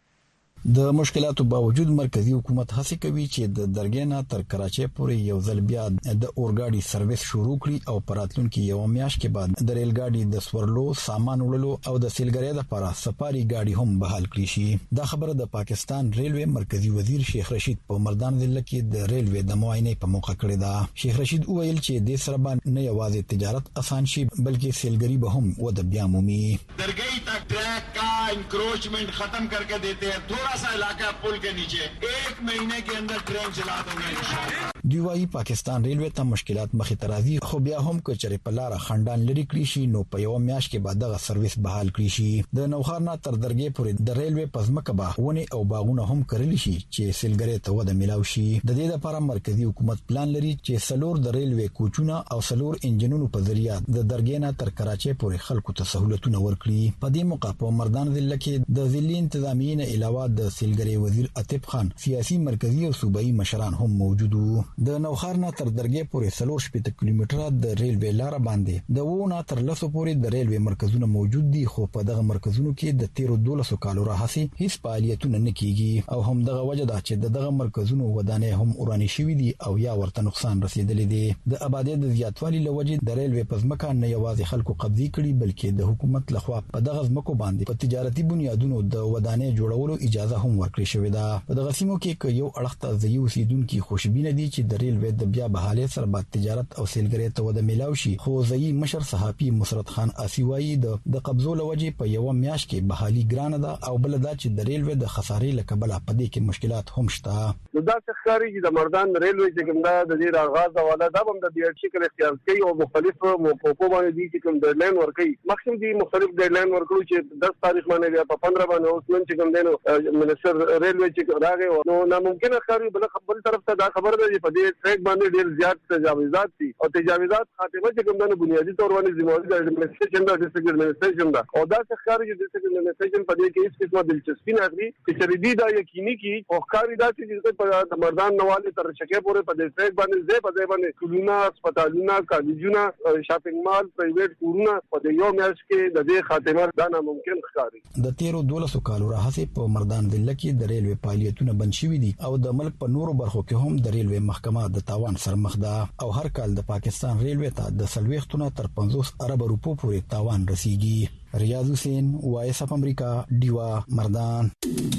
د مشکلاتو باوجود مرکزی حکومت هڅه کوي چې د درګینا تر کراچۍ پورې یو ځل بیا د اورګاډي سرویس شروع کړي او پراتلونکو یو میاشت کې بعد د ریل ګاډي د سورلو سامان وړلو او د سیلګرۍ لپاره سفاري ګاډي هم بحال کړي شي. دا خبره د پاکستان ریلوی مرکزی وزیر شیخ رشید په مردان ضلع کې د ریلوی د معاینې په موقع کړی دا. شیخ رشید وویل چې د سره باندې نه یوازې تجارت آسان شي بلکې سیلګرۍ به هم ود بیا مومي. درګۍ تک ټریک کا انکروچمنٹ ختم करके देते हैं. थोड़ा सा इलाका पुल के नीचे एक महीने के अंदर ट्रेन चला देंगे इंशाल्लाह. دی وايي پاکستان ریلوی ته مشکلات مخې ته راځي خو بیا هم کچره په لار خندان لري کړی شي نو په یو میاشت کې بعد دغه سرویس بحال کړی شي. د نوخار نه تر درګې پورې د ریلوی پزمکه به ونه او باغونه هم کړل شي چې سیلګری ته وده ملاوي شي. د دې لپاره مرکزی حکومت پلان لري چې سلور د ریلوی کوچونه او سلور انجنونو په ذریعہ د درګې نه تر کراچۍ پورې خلکو ته سہولتونه ورکړي. په دې موقع په مردان ضلع کې د ضلع انتظامی نه علاوه د سیلګری وزیر عتیب خان سیاسي مرکزی او صوبایي مشران هم موجود وو. د نوخار نه تر درګې پورې سلور شپږ کیلومتره د ریلوی لار باندې د وونه تر لسو پورې د ریلوی مرکزونه موجود دي خو په دغه مرکزونو کې د تیرو دولسو کالو راهسي هیڅ فعالیتونه نه کیږي او هم دغه وجه ده چې دغه مرکزونو ودانې هم اوراني شوي دي او یا ورته نقصان رسیدلی دي. د آبادی د زیاتوالي لوجه د ریلوی پزمکه نه یوازې خلکو قبضه کړي بلکې د حکومت لخوا په دغه ځمکو باندې په تجارتي بنیادونو د ودانې جوړولو اجازه هم ورکړې شوې ده. په دغه سیمو کې یو اړخته ځایي اوسیدونکو خوشبینه دي چې د ریلوی د بیا بحاله سره بعد تجارت او سیلګری ته وده ملاوي شي خو ځایي مشر صحافي مسرت خان آسیوایی د د قبضو لوجه په یو میاشت کې بحالي ګرانه ده او بل دا چې د ریلوی د خسارې لکبل په دې کې مشکلات هم شته. دا څخاري چې د مردان ریلوی چې کوم دا د دې راغاز حواله دا هم د دې شکل اختیار کوي او مختلف موقعو باندې دي چې کوم ډیډلاین ورکړي مخکې دي مختلف ډیډلاین ورکړو چې دس تاریخ باندې یا په پندرہ باندې اوس نن چې کوم دینو منسٹر ریلوی چې راغی نو ناممکن ښکاري بل خبر طرف ته دا خبر ده چې په دې ټریک باندې ډیر زیات تجاوزات دي او تجاوزات خاتمه چې کوم د بنیادی تور باندې ذمہواری د ایڈمنسټریشن د ډیسټریکټ ایڈمنسټریشن دا او دا ښکاري چې ډیسټریکټ ایڈمنسټریشن په دې کې هیڅ قسمه دلچسپي نه اخلي چې شریدي دا یقیني کی او ښکاري دا چې په مردان نواله تر شکه پورې په دې ټریک باندې زه په دې باندې کلونه هسپتالونه کالجونه شاپینګ مال پرایویټ کورونه په دې یو میاشت کې د دې خاتمه دا ناممکن ښکاري. د تیرو دولسو کالو راهسي په مردان ضلع کې د ریلوی فعالیتونه بند شوي دي او د ملک په نورو برخو کې هم د ریلوی محکمه د تاوان سره مخ ده او هر کال د پاکستان ریلوی ته د سلويختونه تر پنځوس ارب روپو پورې تاوان رسیږي. ریاض حسین وایس اف امریکا ډیوا مردان.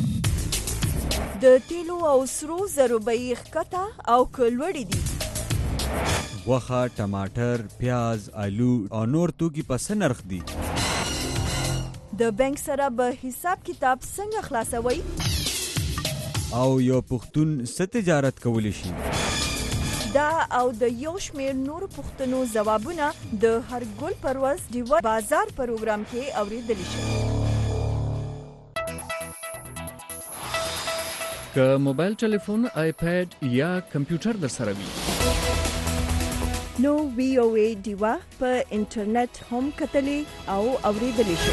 د تیلو او سرو زرو بیې ښکته او کلوړې دي. غوښه، ټماټر، پیاز، آلو او نور توکي په څه نرخ دي؟ د بانک سره به حساب کتاب څنګه خلاصوي؟ او یو پښتون څه تجارت کولی شي؟ دا او د یو شمېر نور پښتنو ځوابونه د هر ګل پرواز دیو بازار پروګرام کې اوریدل شي. که موبایل ټلیفون، آیپاد یا کمپیوټر در سره وي نو وی او اے دیوا په انټرنیټ هم کتلی او اوریدل شي.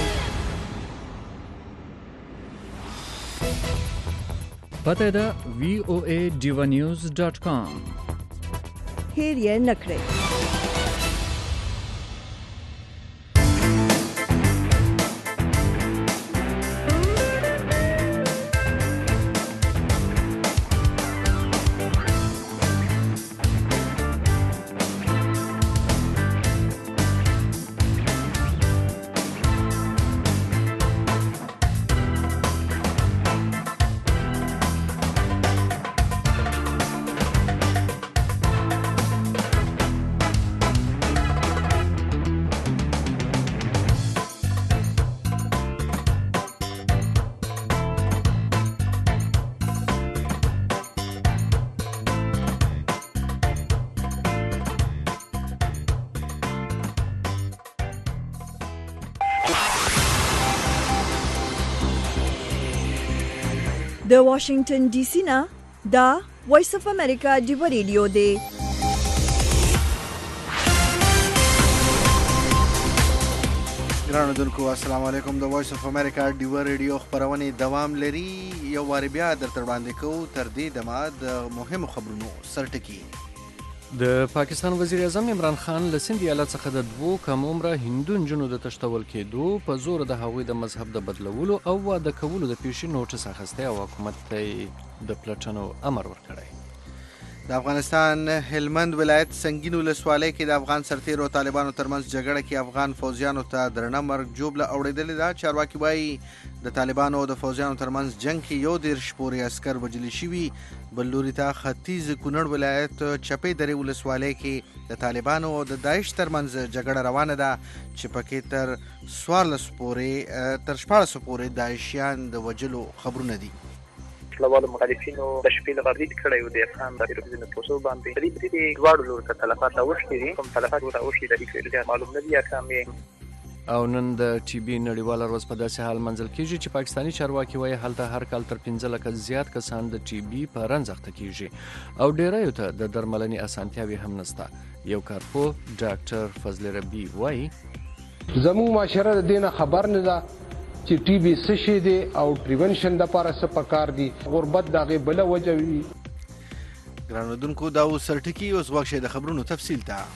پته ده وی او اے ډیوا نیوز ډاٹ کام. هیر یې نکړئ. د واشنگټن ډي سي نه دا وایس اف امریکا دی ریډیو دی. ګرانو دونکو السلام علیکم. د وایس اف امریکا دی ریډیو خبرونه دوام لري. یو واری بیا درته وړاندې کوو تر دې دمه د مهمو خبرونو سرټکی. د پاکستان وزیر اعظم عمران خان له سند ایالت څخه د دوو کم عمره هندو نجونو د تشتول کېدو په زور د هغوی د مذهب د بدلولو او واده کولو د پیشي نوټس اخیستی او حکومت ته د پلټنو امر ورکړی. د افغانستان هلمند ولایت سنگین ولسوالۍ کې د افغان سرتیرو طالبانو ترمنځ جګړه کې افغان فوجیانو ته درنه مرګ جوړه اوریدلې ده. چارواکي وایي د طالبانو او د فوجیانو ترمنځ جنگ کې یو دیرش پورې عسکر وژل شوي. بل لوري ته ختیځ کونړ ولایت چپې درې ولسوالۍ کې د طالبانو او د داعش ترمنځ جګړه روانه ده چې پکې تر څوارلس پورې تر شپاړس پورې داعشیان د وژلو خبرونه دي. لوالو مخالفینو د شپې لغړید کړی و د افغان د روزنه پوسو باندې دې دې دواړو لور ته تلفات اوښتي دي. کوم تلفات اوښتي د دې معلوم نه دي کامې. او نن د ټي بي نړیواله ورځ په داسې حال منځل کیږي چې پاکستاني چارواکي وایي هلته هر کال تر پنځه لکه زیات کسان د ټي بي په رنځ اخته کیږي او ډیریو ته د درملنې اسانتیاوې هم نشته. یو کارپو ډاکټر فضل ربی وایي زمو معاشره د دینه خبر نه ده چې ټي بي څه شي دی او پریونشن د لپاره څه پکار دي. غربت دغه بل وجه وي. ګرانو دونکو دا سرټکی اوس وخت د خبرونو تفصیل ته.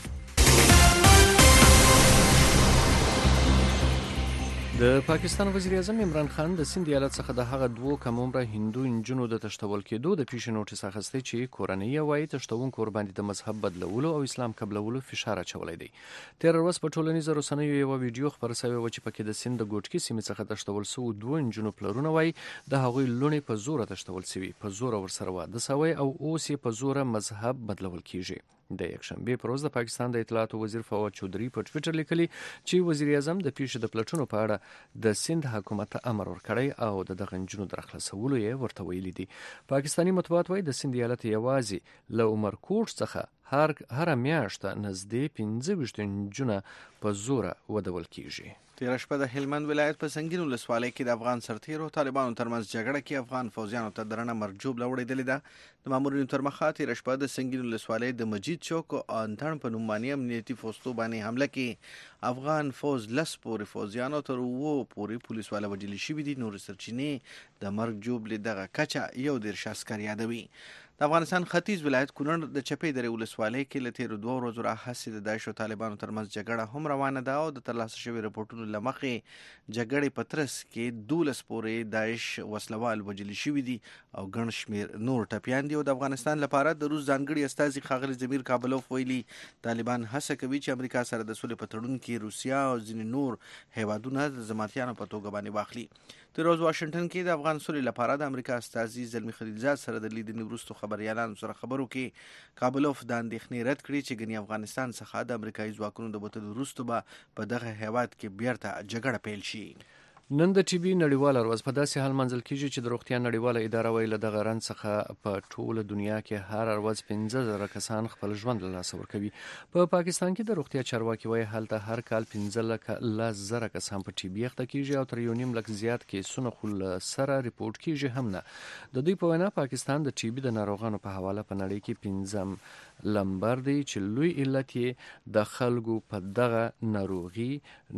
د پاکستان وزیر اعظم عمران خان د سند ایالت څخه د هغه دوو کم عمره هندو نجونو د تشتول کېدو د پیش نوټس اخیستی چې کورنۍ وایي تشتونکو ورباندې د مذهب بدلولو او اسلام قبلولو فشار اچولی دی. تیر ورځ په ټولنیزو رسنیو یو ویډیو خپره شوې و چې پکې د سند د ګوټکي سیمې څخه تشتول شوي دوه نجونو پلرونه وایي د هغوی لوڼې په زوره تشتول شوي، په زوره ورسره واده شوی او اوس یې په زوره مذهب بدلول کیږي. د یکشنبه پر ورځ د پاکستان د اطلاعات وزیر فواد چودري په ټویټر لیکلي چې وزیر اعظم د پیښې د پلټنو په اړه د سند حکومت امر ورکړی او د دغه نجونو د راخلاصولو یې ورته ویلي دي. پاکستاني مطبوعات وایي د سند ایالت یوازې له عمرکوټ څخه هر هر میاشت نږدې پنځه ویشت نجونه په زوره ودول کیږي. تیر شپه د هلمند ولایت په سنگین ولسوالۍ کې د افغان سرتیرو طالبانو ترمنځ جګړه کې افغان فوجیانو ته درنه مرګ جوړه اوریدلې ده. د مامورینو تر مخه تیر شپه د سنگین ولسوالۍ د مجید چوک او انتن په نوم باندې امنیتي پوسټو باندې حمله کې افغان فوج لس پورې فوجیانو تر وو پورې پولیس والا وژل شوي دي. نور سرچینې د مرګ جوړې دغه کچه یو دیرش عسکر یادوي. د افغانستان ختیځ ولایت کونړ د چپې درې ولسوالۍ کې له تیرو دوه ورځو راهیسې د داعش او طالبانو ترمنځ جګړه هم روانه ده او د ترلاسه شوي رپورټونو له مخې جګړې په ترڅ کې دولس پورې داعش وسلوال وژل شوي دي او ګڼ شمېر نور ټپیان دي. او د افغانستان لپاره د روس ځانګړي استازي ښاغلي ضمیر کابلوف ویلي طالبان هڅه کوي چې امریکا سره د سولې په تړون کې روسیا او ځینې نور هیوادونه د ضمانتیانو په توګه باندې واخلي. تر ورځ واشنگټن کې د افغان سولې لپاره د امریکا استازي زلمی خلیلزاد سره د لیدنې وروسته خبريالانو سره خبرو کې کابلوف د اندېښنې رد کړي چې ګنې افغانستان څخه د امریکایي ځواکونو د وتلو وروسته به په دغه هیواد کې بیرته جګړه پیل شي. نن د ټي بي نړیواله ورځ په داسې حال منځل کیږي چې د روغتیا نړیواله اداره وایي له دغه رنځ څخه په ټوله دنیا کې هر ورځ پنځه زره کسان خپل ژوند له لاسه ورکوي. په پاکستان کې د روغتیا چارواکي وایي هلته هر کال پنځه لکه لس زره کسان په ټي بي اخته کیږي او تر یو نیم لک زیات کیسونه خو له سره ریپورټ کیږي هم نه. د دوی په وینا پاکستان د ټي بي د ناروغانو په حواله په نړۍ کې پنځم لمبر دی چې لوی علت یې د خلکو په دغه ناروغي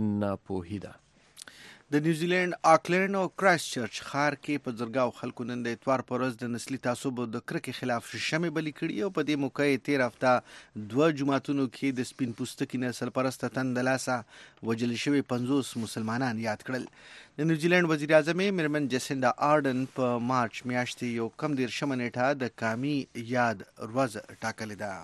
ناپوهي ده. د نیوزیلند آکلند او کرایست چرچ ښار کې په زرګاو خلکو نن د اتوار په ورځ د نسلي تعصب او د کرکې خلاف شمې بلې کړي او په دې موقع یې تیر هفته دوه جوماتونو کې د سپین پوستکي نسل پرسته تن د لاسه وژل شوي پنځوس مسلمانان یاد کړل. د نیوزیلند وزیر اعظم میرمن جسینډا آرډن په مارچ میاشتې یو کم دېرشمه نیټه د قامي یاد ورځ ټاکلې ده.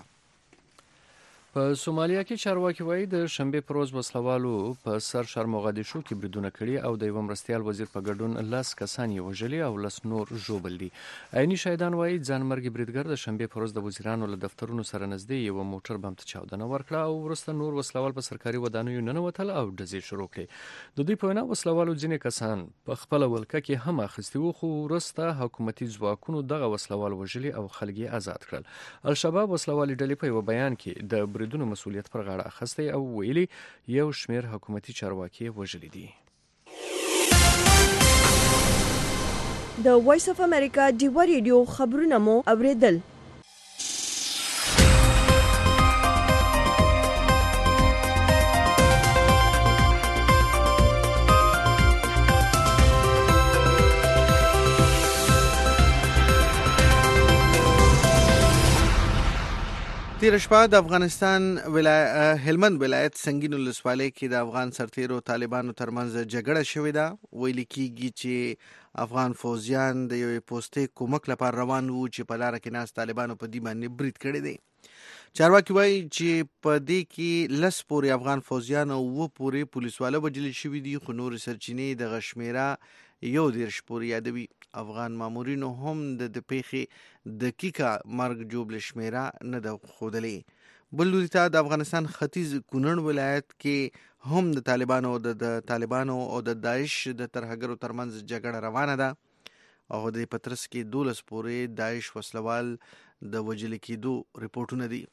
په سومالیا کې چارواکي وایي د شنبه پر ورځ وسلوالو په سر ښار موغادیشو کې بریدونه کړي او د یو مرستیال وزیر په ګډون لس کسان یې وژلي او لس نور ژوبل دي. عیني شاهدان وایي ځانمرګي بریدګر د شنبه پر ورځ د وزیرانو له دفترونو سره نږدې یو موټر بم ته چاودنه ورکړه او وروسته نور وسلوال په سرکاري ودانیو ننوتل او ډزې شروع کړې. د دوی په وینا وسلوالو ځینې کسان په خپله ولکه کې هم اخیستي وو خو وروسته حکومتي ځواکونو دغه وسلوال وژلي او خلک یې آزاد کړل. الشباب وسلوالي ډلې په یو بیان کې د بریدونو مسؤلیت پر غاړه اخیستی او ویلي یو شمیر حکومتي چارواکي وژلي دي. د وایس اف امریکا ډیوا ریډیو خبرونه مو اوریدل. تیر شپه د افغانستان ولایت هلمند ولایت سنگین ولسوالۍ کې د افغان سرتیرو طالبانو ترمنځ جګړه شوې ده. ویل کېږي چې افغان فوجیان د یوې پوستې کومک لپاره روان وو چې په لاره کې ناست طالبانو په دې باندې برید کړی دی. چارواکي وایي چې په دې کې لس پورې افغان فوجیان او اووه پورې پولیسواله وژل شوي دي، خو نورې سرچینې دغه شمیره یو دېرش پورې یادوي. افغان مامورینو هم د د پیښې دقیقه مرګ جوړ شمیره نه ده ښودلې. بل لوري ته د افغانستان ختیځ کونړ ولایت کې هم د طالبانو او د طالبانو او د داعش د ترهګرو ترمنځ جګړه روانه ده او د پترس کې دولس پورې داعش وسلوال د وژل کېدو رپورټونه دي.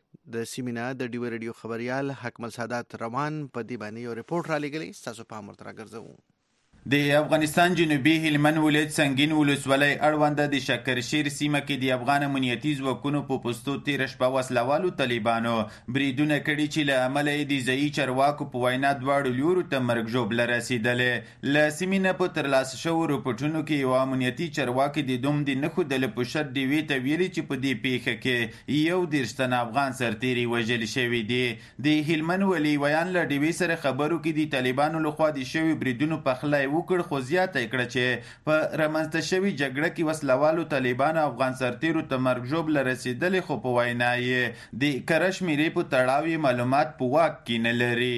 د سیمینا د ډیو ریډیو خبريال حکمل سادات روان په دې باندې یو رپورټ را لګلی، تاسو په امر تر راګرځو. د افغانستان جنوبي هلمند ولایت سنگین ولسوالۍ اړونده د شکرشیر سیمه کې د افغان امنیتي ځواکونو په پوستو تېره شپه وسلوالو طالبانو بریدونه کړي چې له امله یې د ځایي چارواکو په وینا دواړو لورو ته مرګ ژوبله رسېدلې. له سیمې نه په ترلاسه شوو رپورټونو کې یو امنیتي چارواکي د دوم د نه ښودلو په شرط ډیوې ته ویلي چې په دې پیښه کې یو دېرش تنه افغان سرتیري وژل شوي دي. د هلمند ولي ویان له ډیوې سره خبرو کې د طالبانو لخوا د شوي بریدونو پخلی وکړ، خو زیاته کړه چې په رامنځته شوي جګړه کې وسلوالو طالبانو افغان سرتیرو ته مرګ ژوبله رسېدلې، خو په وینا یې د کره شمېرې په تړاو یې معلومات په واک کې نه لري.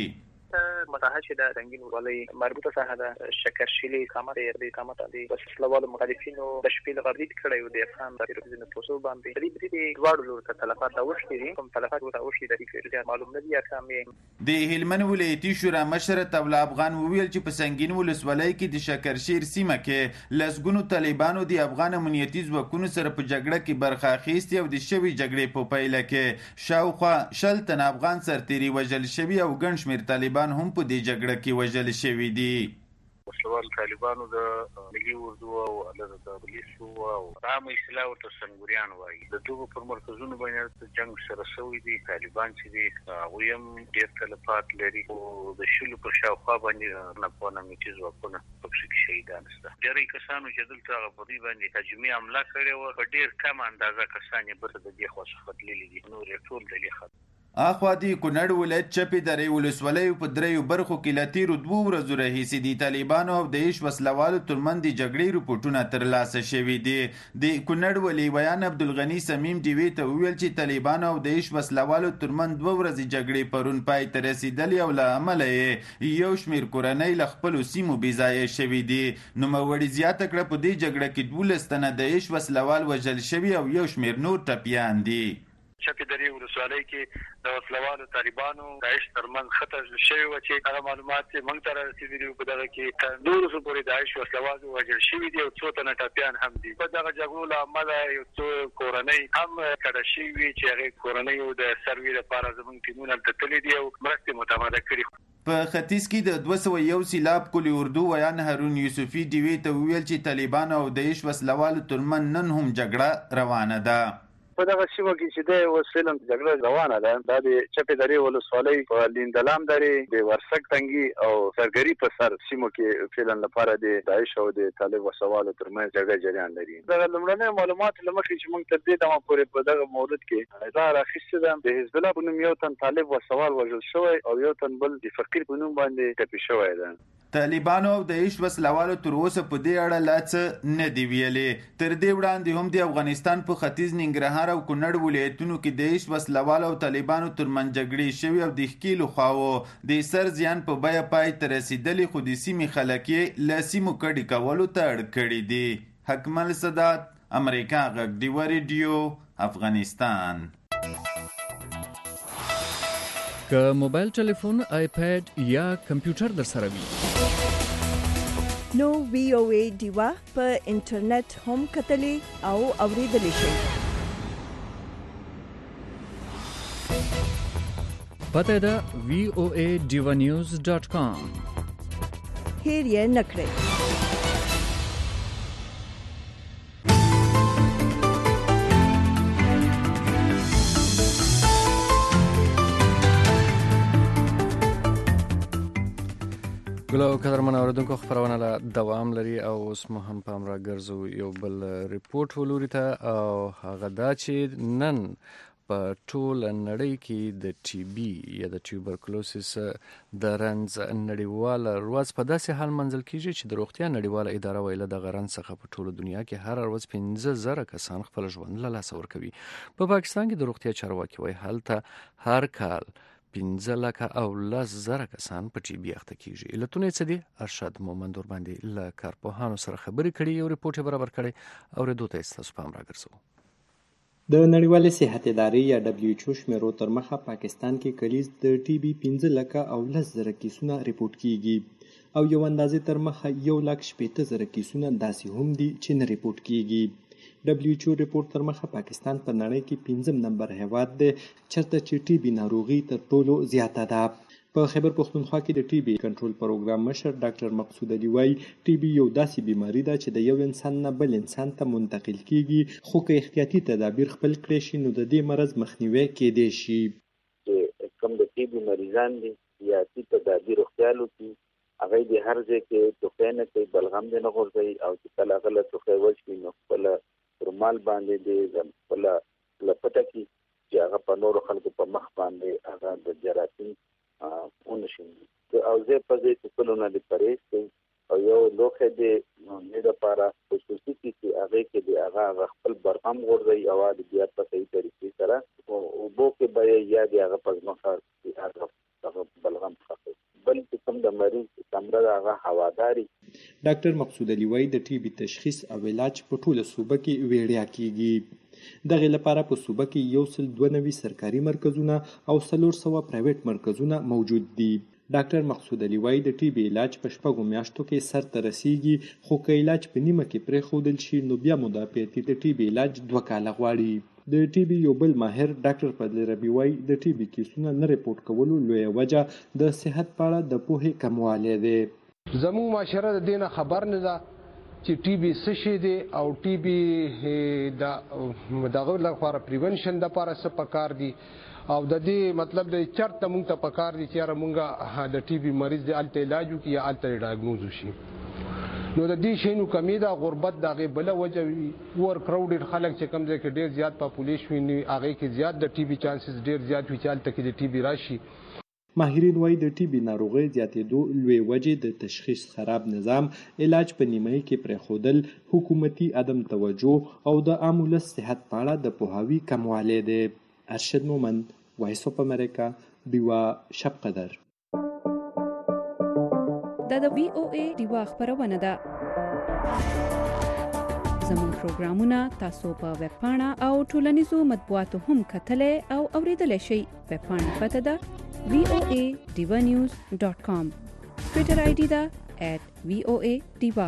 متحد شده رنگین ولای مربوطه ساحه ده شکرشیلی کامر د کامت د وسلوال مخالفینو د شپیل غردید کړي او د افغان د ټلویزیون پروسو باندې د دې د دوړو لور ته تلفات اوښتي دي، کوم تلفات وته اوښتي د دې معلوم نه دي. کامې د هلمند ولایتي شورا مشر تولا افغان وویل چې په سنگین ولسوالۍ کې د شکرشیر سیمه کې لسګونو طالبانو د افغان امنیتي ځواکونو سره په جګړه کې برخه اخیستې او د شوي جګړې په پیله کې شاوخوا شل تن افغان سرتیري وژل شوي او ګڼ شمېر طالبان هم په دې جګړه کې وژل شوي دي. وسلوال طالبانو د ملي اردو او د پولیسو او عام اصلاح ورته سنګوریان وایي د دوه پر مرکزونو باندې جنگ سره شوی دي. طالبان چې دي هغوی هم ډېر تلفات لري او د شلو پر شاوخوا باندې ناپوهه امنیتي ځواکونه پکې کې شهیدان شته. ډېری کسانو چې دلته هغه په دوی باندې هجومي حمله کړې وه، په ډېر کم اندازه کسان یې بیرته د دې خوا څخه تللي دي، نور یې ټول د لیخت. اخوا د کونړ ولایت چپې درې ولسوالۍ په دریو برخو کې له تیرو دوو ورځو راهیسې د طالبانو او د داعش وسلوالو ترمنځ د جګړې رپورټونه ترلاسه شوي دي. د کونړ ولي ویان عبدالغني سمیم ډیوې ته وویل چې طالبانو او د داعش وسلوالو ترمنځ دوه ورځې جګړې پرون پای ته رسېدلې او له امله یې یو شمېر کورنۍ له خپلو سیمو بېځایه شوي دي. نوموړي زیاته کړه په دې جګړه کې دولس تنه د داعش وسلوال وژل شوي او یو شمېر نور ټپیان دي. چپې درې ولسوالۍ کې د وسلوالو طالبانو داعش ترمنځ خطر شوی و چې هغه معلومات چې موږ ته رسېدلي وو په دغه کې تر نورو پورې داعش وسلوال وژل شوي دي او څو تنه ټپیان هم دي. په دغه جګړو له امله یو څو کورنۍ هم کډه شوي چې هغې کورنیو د سروي لپاره زموږ ټیمونه هلته تللي دي او مرستې متماده کړي. په ختیځ کې د دوه سوه یو سیلاب کلي اردو ویان هارون یوسفي ډیوې ته وویل چې طالبانو او داعش وسلوالو ترمنځ نن هم جګړه روانه ده. په دغه سیمه کې چې د اوس فعلا جګړه روانه ده، دا د چپې درې ولسوالۍ په لیندلام درې د ورسک تنګي او سرګري په سر سیمو کې فعلا لپاره د داعش او د طالب وسوالو ترمنځ جګړه جریان لري. دغه لومړنۍ معلومات له مخې چې موږ تر دې دمه پورې په دغه مورد کې اظهار اخیستې ده د حزب الله په نوم یو تن طالب وسوال وژل شوی او یو تن بل د فقیر په نوم باندې ټپي شوی ده. طالبانو او د داعش وسلوالو تر اوسه په دې اړه لا څه نه دي ویلي. تر دې وړاندې هم د افغانستان په ختیځ ننګرهار او کونړ ولایتونو کې د داعش وسلوالو او طالبانو ترمنځ جګړې شوي او د ښکېلو خواوو د سر زیان په بیه پای ته رسېدلې، خو د سیمې خلک یې له سیمو کډې کولو ته اړ کړي دي. حکمل سادات، امریکا غږ ډیوا ریډیو، افغانستان. که موبایل ټلیفون، آیپیډ یا کمپیوټر در سره وي نو وی او ای ډیوا په انټرنیټ هم کتلی او اوریدلی شئ. پته ده وی او ای ډیوا نیوز ډاټ کام. هیر یې نکړئ. درنو قدرمن اوریدونکو خبرونه له دوام لري او اوس مو هم پام را ګرځو یو بل ریپورت ولوري ته او هغه دا چې نن په ټول نړۍ کې د ټي بي یا د ټیوبرکلوسیس د رنځ نړیواله ورځ په داسې حال منځل کیږي چې د روغتیا نړیواله اداره ویله د غرن څخه په ټوله دنیا کې هر ورځ پنځه زره کسان خپل ژوند له لاسه ورکوي. په پاکستان کې د روغتیا چارواکي وایي هلته هر کال پنځه لکه او لس زره کسان په ټي بي اخته کیږي. علتونه یې څه دي؟ ارشد مومند ورباندې له کارپوهانو سره خبرې کړي یو ریپورت یې برابر کړی او ردو ته ستاسو پام راګرځو. د نړیوالې صحت ادارې یا دبليو ایچ او شمیرو تر مخه پاکستان کې کلیز د ټي بي پنځه لکه او لس زره کیسونه ریپورت کیږي او یو اندازې تر مخه یو لک شپېته زره کیسونه داسې هم دي چې نه ریپورت کیږي. دبليو ایچ او ریپورت تر مخه پاکستان په نړۍ کې پنځم نمبر هیواد دی چېرته چې ټي بي ناروغي تر ټولو زیاته ده. په خیبر پښتونخوا کې د ټي بي کنټرول پروګرام مشر ډاکټر مقصود علي وایي ټي بي یو داسې بیماری ده چې د یو انسان نه بل انسان ته منتقل کیږي، خو که احتیاطي تدابیر خپل کړی شي نو د دې مرض مخنیوی کېدی شي. چې کوم د ټي بي مریضان دي احتیاطي تدابیر اختیار وکړي، هغه د هر ځای کې ټوخی نه کوي، بلغم دې نه غورځوي او چې کله هغه له ټوخی وشي نو خپله رومال باندې دې خپله لپټه کړي چې هغه په نورو خلکو په مخ باندې هغه د جراثیم ونشي او زه په دې څکلو نه د پرېز کوي او یو لوخه دې نه د پاره خصوصي چې هغه کې د هغه خپل برغم غورځي او د بیا په صحیح طریقې سره او بو کې به یا د هغه پزماخه هغه بلغم خاصه بل کوم د مریض کمره هغه هواداري. ډاکټر مقصود علي وایي د ټي بي تشخیص او علاج په ټوله صوبه کې وړیا کیږي. دغه لپاره په صوبه کې یو سل دوه نوي سرکاري مرکزونه او څلور سوه پرایویټ مرکزونه موجود دي. ډاکټر مقصود علي وایي د ټي بي علاج په شپږو میاشتو کې سرته رسیږي، خو که علاج په نیمه کې پرېښودل شي نو بیا مدافعتي د ټي بي علاج دوه کاله غواړي. د ټي بي یو بل ماهر ډاکټر فضل ربی وایي د ټي بي کیسونه نه ریپورت کولو لویه وجه د صحت په اړه د پوهې کموالی دی. زموږ معاشره د دې نه خبر نه ده چې ټي بي څه شی دی او ټي بي د دغه لپاره پریونشن دپاره څه پکار دي او د دې مطلب دی چېرته موږ ته پکار دي چې یاره موږ د ټي بي مریض دی هلته علاج وکړي یا هلته یې ډایګنوز وشي. نو د دې شیانو کمی ده، غربت د هغې بله وجه وي، ور کراوډډ خلک چې کوم ځای کې ډېر زیات پاپولیشن وي هغې کې زیات د ټي بي چانسز ډېر زیات وي چې هلته کې د ټي بي راشي. ماهرین وایي د ټي بي ناروغۍ زیاتېدو لوی وجې د تشخیص خراب نظام، علاج په نیمایي کې پرېښودل، حکومتي عدم توجه او د عام ولس صحت په اړه د پوهاوي کموالی دی. ارشد مومند، وایس اف امریکا، ډیوا شب قدر. دا د وی او ای ډیوا خبرونه ده. زموږ پروګرامونه تاسو په ویب پاڼه او ټولنیزو مطبوعاتو هم کتلای او اوریدلای شئ. ویب پاڼه پته ده وی او ای ډیوا نیوز ډاٹ کام. ټویټر آی ډي ده ایٹ وی او ای ډیوا.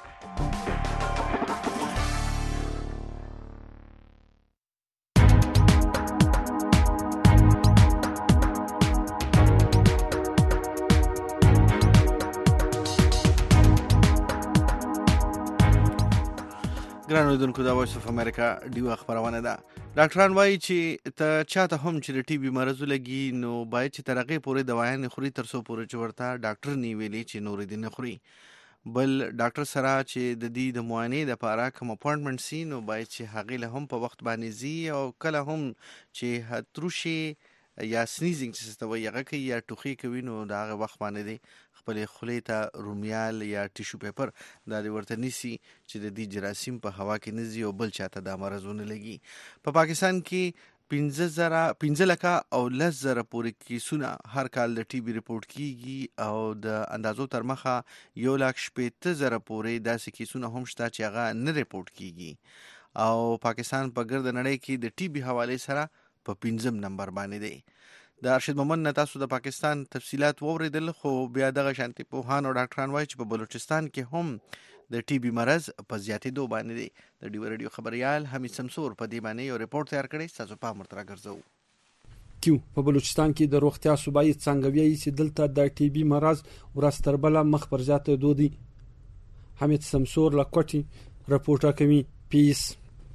ګران اوریدونکو دا وایس اف امریکا ډیوا خبرونه ده. ډاکټران وایي چې ته چاته هم چې د ټي بي مرض ولګي نو باید چې تر هغې پورې دوايانې خوري تر څو پورې چې ورته ډاکټر نه ویلي چې نورې دې نه خوري. بل ډاکټر سره چې د دې د معاینې دپاره کوم اپاینټمنټ سي نو باید چې هغې له هم په وخت باندې ځي او کله هم چې هتروشي یا سنیزینګ چې څه ته وایي هغه کوي یا ټوخي کوي نو د هغه وخت باندې دی خپلې خولې ته رومیال یا ټیشو پیپر دا دې ورته نیسي چې د دې جراثیم په هوا کې نه ځي او بل چاته دا مرض ونه لګي. په پاکستان کې پنځه زره پنځه لکه او لس زره پورې کیسونه هر کال د ټي بي ریپورټ کیږي او د اندازو تر مخه یو لک شپېته زره پورې داسې کیسونه هم شته چې هغه نه ریپورټ کیږي او پاکستان په ګرد نړۍ کې د ټي بي حوالې سره په پنځم نمبر باندې دی. د ارشد مومند نه تاسو د پاکستان تفصیلات واوریدل، خو بیا دغه شانتي پوهان او ډاکټران وایي چې په بلوچستان کې هم د ټي بي مرض په زیاتېدو باندې دی. د ډیو رادیو خبريال حمید سمسور په دې باندې یو ریپورت تیار کړی، تاسو په امر تر راګرځو. کیو په بلوچستان کې د روغتیا صوبایي څنګه ویي چې دلته د ټي بي مرض ورستربله مخ پر زیاتېدو دی. حمید سمسور لکوټي رپورټ کوي. پیس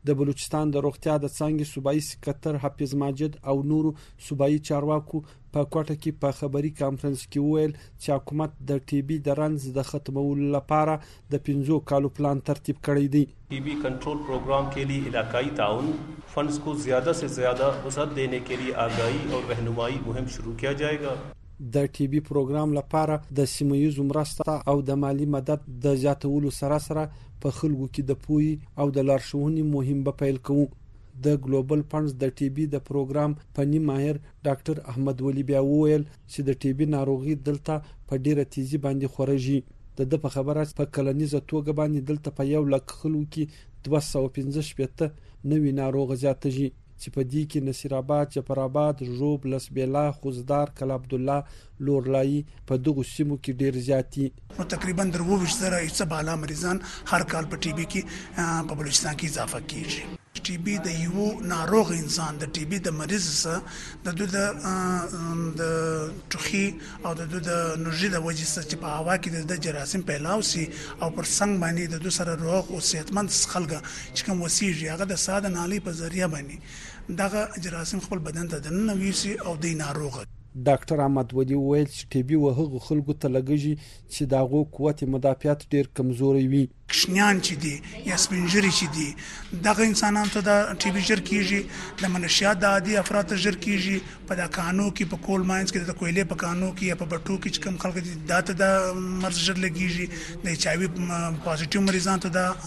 د بلوچستان د روغتیا د څانګې صوبایي سکرټر حافظ ماجد او نورو صوبایي چارواکو په کوټه کې په خبري کانفرنس کې ویل چې حکومت د ټي بي د رنځ د ختمولو لپاره د پنځو کالو پلان ترتیب کړی دی. टी बी कंट्रोल प्रोग्राम के लिए इलाकाई ताउन फंड्स को ज़्यादा से ज़्यादा वसअत देने के लिए आगाही और रहनुमाई मुहिम शुरू किया जाएगा. د ټي بي پروګرام لپاره د سیمه‌ییزو مرسته او د مالی مدد د زیاتولو سره سره په خلکو کې د پوهې او د لارښوونې مهم به پیل کوو. د ګلوبل فندز د ټي بي د پروګرام پنی ماهر ډاکټر احمد ولی بیا وویل چې د ټي بي ناروغي دلته په ډیره تیزی باندې خورجي. د د په خبره په کلنیزه توګه باندې دلته په یو لک خلکو کې دوه سوه پنځه شپږ نوي ناروغ زیاتېږي چې په دې کې نصیر آباد، جعفر آباد، ژوب، لسبیلا، خوزدار، کلا عبدالله، لورلای په دغو سیمو کې ډیر زیاتی. نو تقریبا درو ویشت زره ایسه بالا مریضان هر کال په ټي بي کې په بلوچستان کې اضافه کیږي. ټي بي د یو ناروغ انسان د ټي بي د مریض سره د د د ټوخي او د د نوژي د وجې سره چې په هوا کې د جراثیم پیلاو سي او پر څنګ باندې د دوه سره روغ او صحتمند خلک چې کوم وسیږي هغه د ساده نالي په ذریعہ باندې دغه جراثیم خپل بدن ته دننه ویسي او د ناروغ. ډاکټر احمد ودی ویل چې ټي بي وهغه خلکو ته لګیږي چې داغو قوت مدافعت ډیر کمزوري وي. کشنیان چې دي یا سپینجری چې دي دغه انسانانو ته د ټي بي جر کیږي، د منشیات د عادي افراد ته جر کیږي. په د کانو کې په کول ماینز کې د کویلې په کانو کې یا په بټو کې چې کوم خلک دي داته د مرز جر لګیږي. د ایچ آی وی پازیټیو مریضانو ته د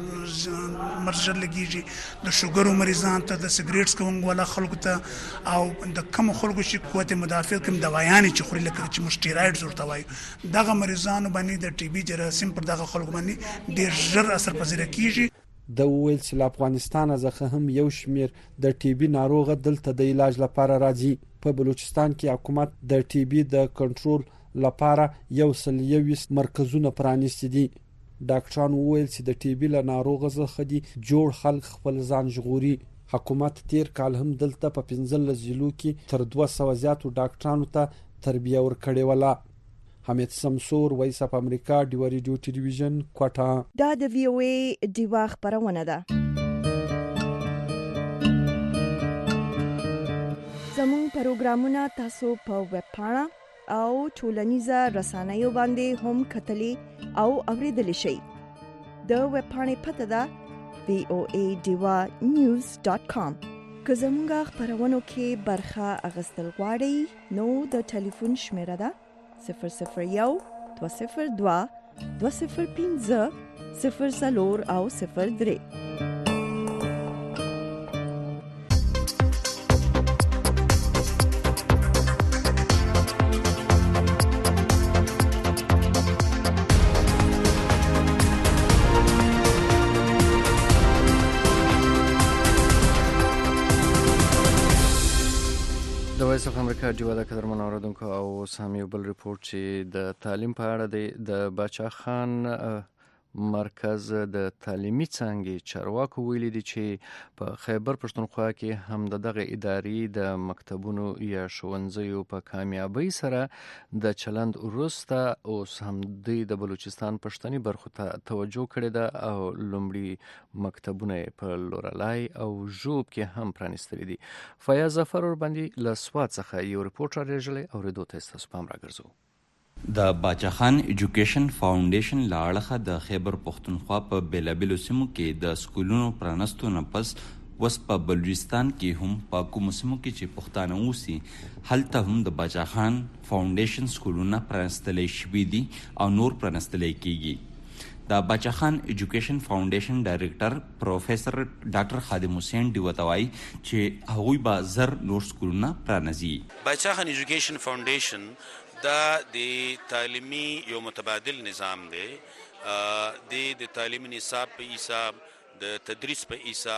مرز جر لګیږي، د شوګر مریضانو ته، د سیګریټس کوم ولا خلکو ته او د کوم خلکو چې قوت مدافعت کوم دوايان چې خوري لکه چې مستیرایډز ورته وایي دغه مریضانو باندې د ټي بي جراثیم پر دغه خلکو باندې ډیر ژر اثر پذیره کیږي. د ویل چې افغانستان څخه هم یو شمیر د ټي بي ناروغه دلته د علاج لپاره راځي. په بلوچستان کې حکومت د ټي بي د کنټرول لپاره یو سل یویس مرکزونه پرانیستي دي. ډاکټران ویل چې د ټي بي له ناروغه څخه دي جوړ خلک خپل ځان ژغوري. حکومت تیر کال هم دلته په پنځلس ضلعو کې تر دوه سوه زیاتو ډاکټرانو ته تربیه ورکړې وله. حمید سمسور، وایس اف امریکا، ډیوا ریډیو ټلویزیون، کوټه. دا د وی او ای ډیوا خبرونه ده. زموږ پروګرامونه تاسو په ویب پاڼه او ټولنیزه رسنیو باندې هم کتلی او اوریدلی شئ. د ویب پاڼې پته ده وی او ای ډیوا نیوز ډاٹ کام. که زموږ خبرونو کې برخه اخیستل غواړئ نو د ټلیفون شمیره ده صفر صفر یو دوه صفر دوه دوه صفر پنځه صفر څلور او صفر درې. وایس اف امریکا ډیوا د قدرمن اوریدونکو او سامیو بل ریپورت چې د تعلیم په اړه دی. د باچا خان مرکز د تعلیمي څانګې چارواکو ویلي دي چې په خیبر پښتونخوا کې هم دغه ادارې د مکتبونو یا ښوونځیو په کامیابی سره د چلند وروسته اوس هم د بلوچستان پښتني برخو ته توجه کړې ده او لومړي مکتبونه په لورلای او ژوب کې هم پرانیستلي دي. فیاض ظفر ورباندې له سوات څخه یو ریپورت راغلی او ریدو ته ستاسو پام راګرځو. د باچا خان ایجوکیشن فاونډیشن له اړخه د خیبر پښتونخوا په بیلابیلو سیمو کې د سکولونو پرانستو نه پس اوس په بلوچستان کې هم په کومو سیمو کې چې پښتانه اوسي هلته هم د باچا خان فاونډیشن سکولونه پرانستلی شوي دي او نور پرانستلی کیږي. د باچا خان ایجوکیشن فاونډیشن ډایریکټر پروفیسر ډاکټر خادم حسین دیوتوای چې هغوی به زر نور سکولونه پرانځي. باچا خان ایجوکیشن فاونډیشن دا د تعلیمي یو متبادل نظام دی. د د تعلیمي نصاب په حساب، د تدریس په حساب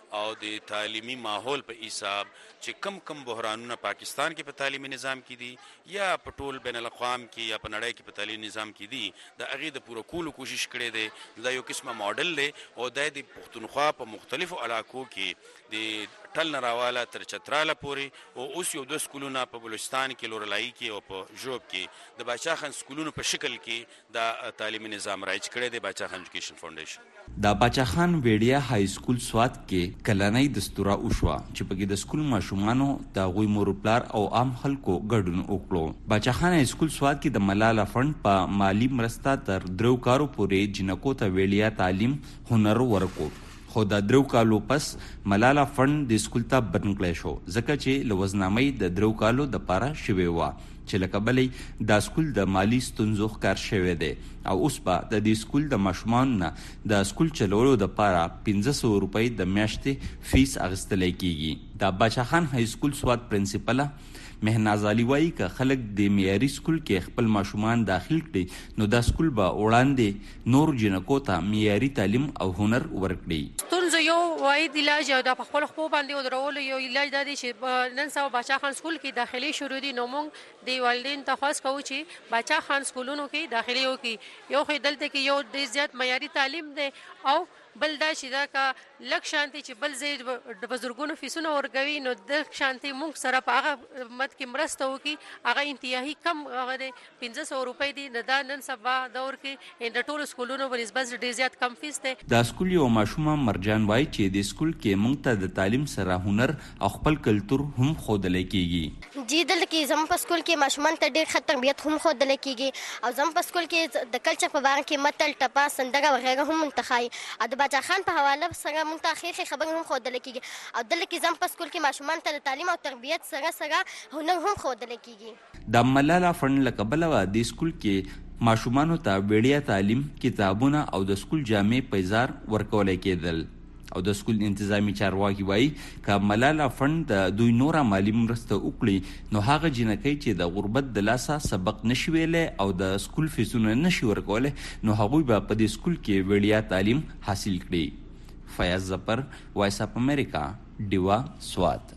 او د تعلیمي ماحول په حساب چې کم کم بحرانونه پاکستان کې په تعلیمي نظام کې دي یا په ټول بین الاقوام کې یا په نړۍ کې په تعلیمي نظام کې دي د هغې د پوره کولو کوشش کړی دی. دا یو قسمه ماډل دی او دا د پښتونخوا په مختلفو علاقو کې د ټل نه راواله تر چتراله پورې او اوس یو دوه سکولونه په بلوچستان کې، لورلایي کې او په ژوب کې د باچا خان سکولونو په شکل کې د تعلیمي نظام رایج کړی دی باچا خان ایجوکیشن فاونډیشن. د باچا خان ویډیا های سکول سوات کې کلنۍ دستوره وشوه چې پکې د سکول ماشومانو د هغوی مور پلار او عام خلکو ګډون وکړو. باچا خان های سکول سوات کې د ملاله فنډ په مالی مرسته تر درو کارو پورې جنکو ته ویډیا تعلیم هنر ورکو. خو د درو کالو پس ملاله فنډ د سکول ته بند کړی شو ځکه چې لوزنامې د درو کالو د پاره شوې وه چې له کبله د سکول د مالی ستونزو ښکار شوی دی او اوس به د دې سکول د ماشومانو نه د سکول چلولو دپاره پنځه سوه روپۍ د میاشتې فیس اخیستلی کیږي. د باچا خان های سکول سوات پرنسپله مهناز علي وایي که خلک د معیاري سکول کې خپل ماشومان داخل کړي نو دا سکول به وړاندې نور جنکو ته معیاري تعلیم او هنر ورکړي. ستونزو یو واحد علاج او د خپل خپل باندې ودرولو یو علاج دا دی چې نن سبا باچا خان سکول کې داخلي شروع دي. نو موږ د والدین ته خاص کوو چې باچا خان سکولونو کې داخلي وکړي. یو خو دلته کې یو ډېر زیات معیاري تعلیم دی او بل دا چې دا کا لک شانتي چې بل زید د بزرګونو فیسونه ورګوي نو د شانتي موږ سره په هغه مت کې مرسته وکړي. هغه انتهایی کم هغه دی پنځه سوه روپۍ دي. دا نن سبا دور کې د ټولو سکولونو په نسبت ډېر زیات کم فیس دی. دا سکول یو ماشومه مرجان وایي چې د سکول کې موږ ته د تعلیم سره هنر او خپل کلتور هم ښودلی کیږي. جی دلته کې زموږ په سکول کې ماشومان ته ډېر ښه تربیت هم ښودلی کیږي او زموږ په سکول کې د کلچر په باره کې متل، ټپه، سندره وغیره هم منتخایي او د باچا خان په حواله سره موږ ته ښې ښې خبرې هم ښودلی کېږي او دلته کې زموږ په سکول کې ماشومانو ته د تعلیم او تربیت سره سره هنر هم ښودلی کېږي. د ملاله فنډ له کبله د سکول کې ماشومانو ته وړیا تعلیم، کتابونه او د سکول جامې پیزار ورکولی کېدل او د سکول انتظامی چارواکي وایي که ملاله فنډ د دوی نوره مالي مرسته وکړي نو هغه جنکۍ چې د غربت د لاسه سبق نشي ویلی او د سکول فیسونه نشي ورکولی نو هغوی به په دې سکول کې وړیا تعلیم حاصل کړي. فیاض ظفر، وایس اف امریکا، ډیوا، سوات.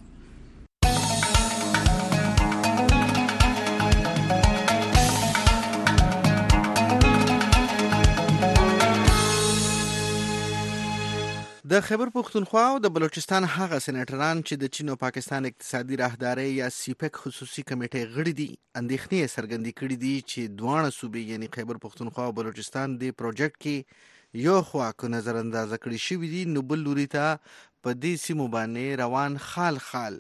د خیبر پښتونخوا او د بلوچستان هغه سېنیټران چې د چین او پاکستان اقتصادي راهدارۍ یا سیپک خصوصي کمیټې غړي دي اندېښنې څرګندې کړي دي چې دواړه صوبې یعنی خیبر پښتونخوا او بلوچستان د پروجیکټ کې یو خوا کو نظر اندازه کړي شوي دي نو بل لوري ته په دې سیمو باندې روان خال خال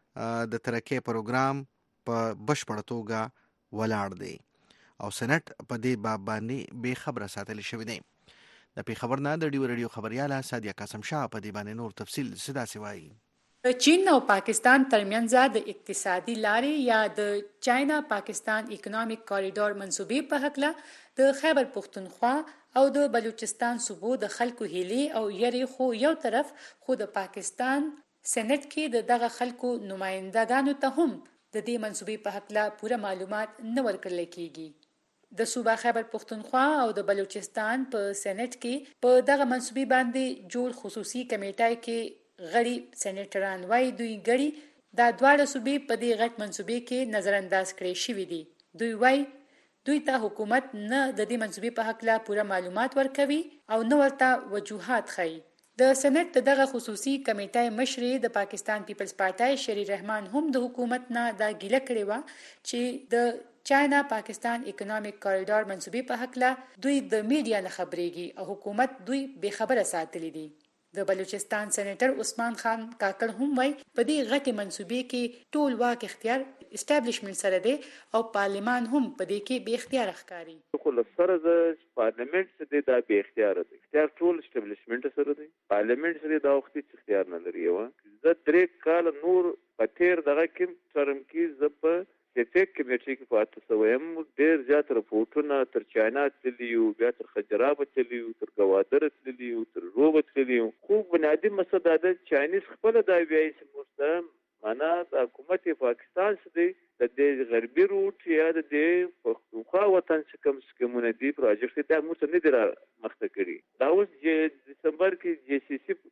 د ترقۍ پروګرام په بشپړه توګه ولاړ دی او سېنټ په دې باب باندې بې خبره ساتلی شوی دی. د پی خبر نه د ډیو ریډیو خبرياله سادیا قاسم شاه په دې باندې نور تفصیل صدا سوای. چین او پاکستان ترمنځ د اقتصادي لارې یا د چاینا پاکستان اکونومیک کوریډور منسوبې په حق له د خیبر پښتونخوا او د بلوچستان صوبو د خلکو هیلې او یری خو یو طرف خو د پاکستان سېنات کې د دغه خلکو نمائندګانو ته هم د دې منسوبې په حق له پوره معلومات نه ورکړل کیږي. د صوبه خیبر پښتونخوا او د بلوچستان په سېنات کې په دغه منسوبې باندې جوړ خصوصي کمیټه کې غړي سېنیټران وایي دوی غړي دا دواړه صوبې په دې غټ منسوبې کې نظر انداز کړي شوي دي. دوی وایي دوی ته حکومت نه د دې منسوبې په حق لا پوره معلومات ورکوي او نه ورته وجوهات ښيي. د سېنات دغه خصوصي کمیټه مشر د پاکستان پیپلز پارټي شری رحمان هم د حکومت نه دا ګیله کړې و چې د چاینا پاکستان اکونومیک کوریډور منسوبې په حق له دوی د میډیا نه خبرېږي او حکومت دوی بې خبره ساتلی دي. د بلوچستان سېنیټر عثمان خان کاکړ هم وایي په دې غټې منسوبې کې ټول واک اختیار اسټابلیشمنت سره دی او پارلیمان هم په دې کې بې اختیار ښکاري. خو لسره د پارلیمنت څخه دا بې اختیار دی. اختیار ټول اسټابلیشمنت سره دی. پارلیمنت سره دا وخت هیڅ اختیار نه لري. و زه درې کال نور په تیر دغه کې ترم کې زپ سیپک کمیټې کې پاتې سویم ډېر زیات رپورټونه تر چاینا تللی یو بیا تر خجرابه تللی یو تر ګوادر تللی یو تر روبه تللی یو خو بنیادي مسله دا ده چاینیز خپله دا وایي چې موږ معنا د حکومت پاکستان څخه د دې غربي روټ یا د دې پښتونخوا وطن څخه کوم سکمونه دي پروجیکټ دا موږ نه دي مخته کړي. دا اوس چې دسمبر کې جی سی سی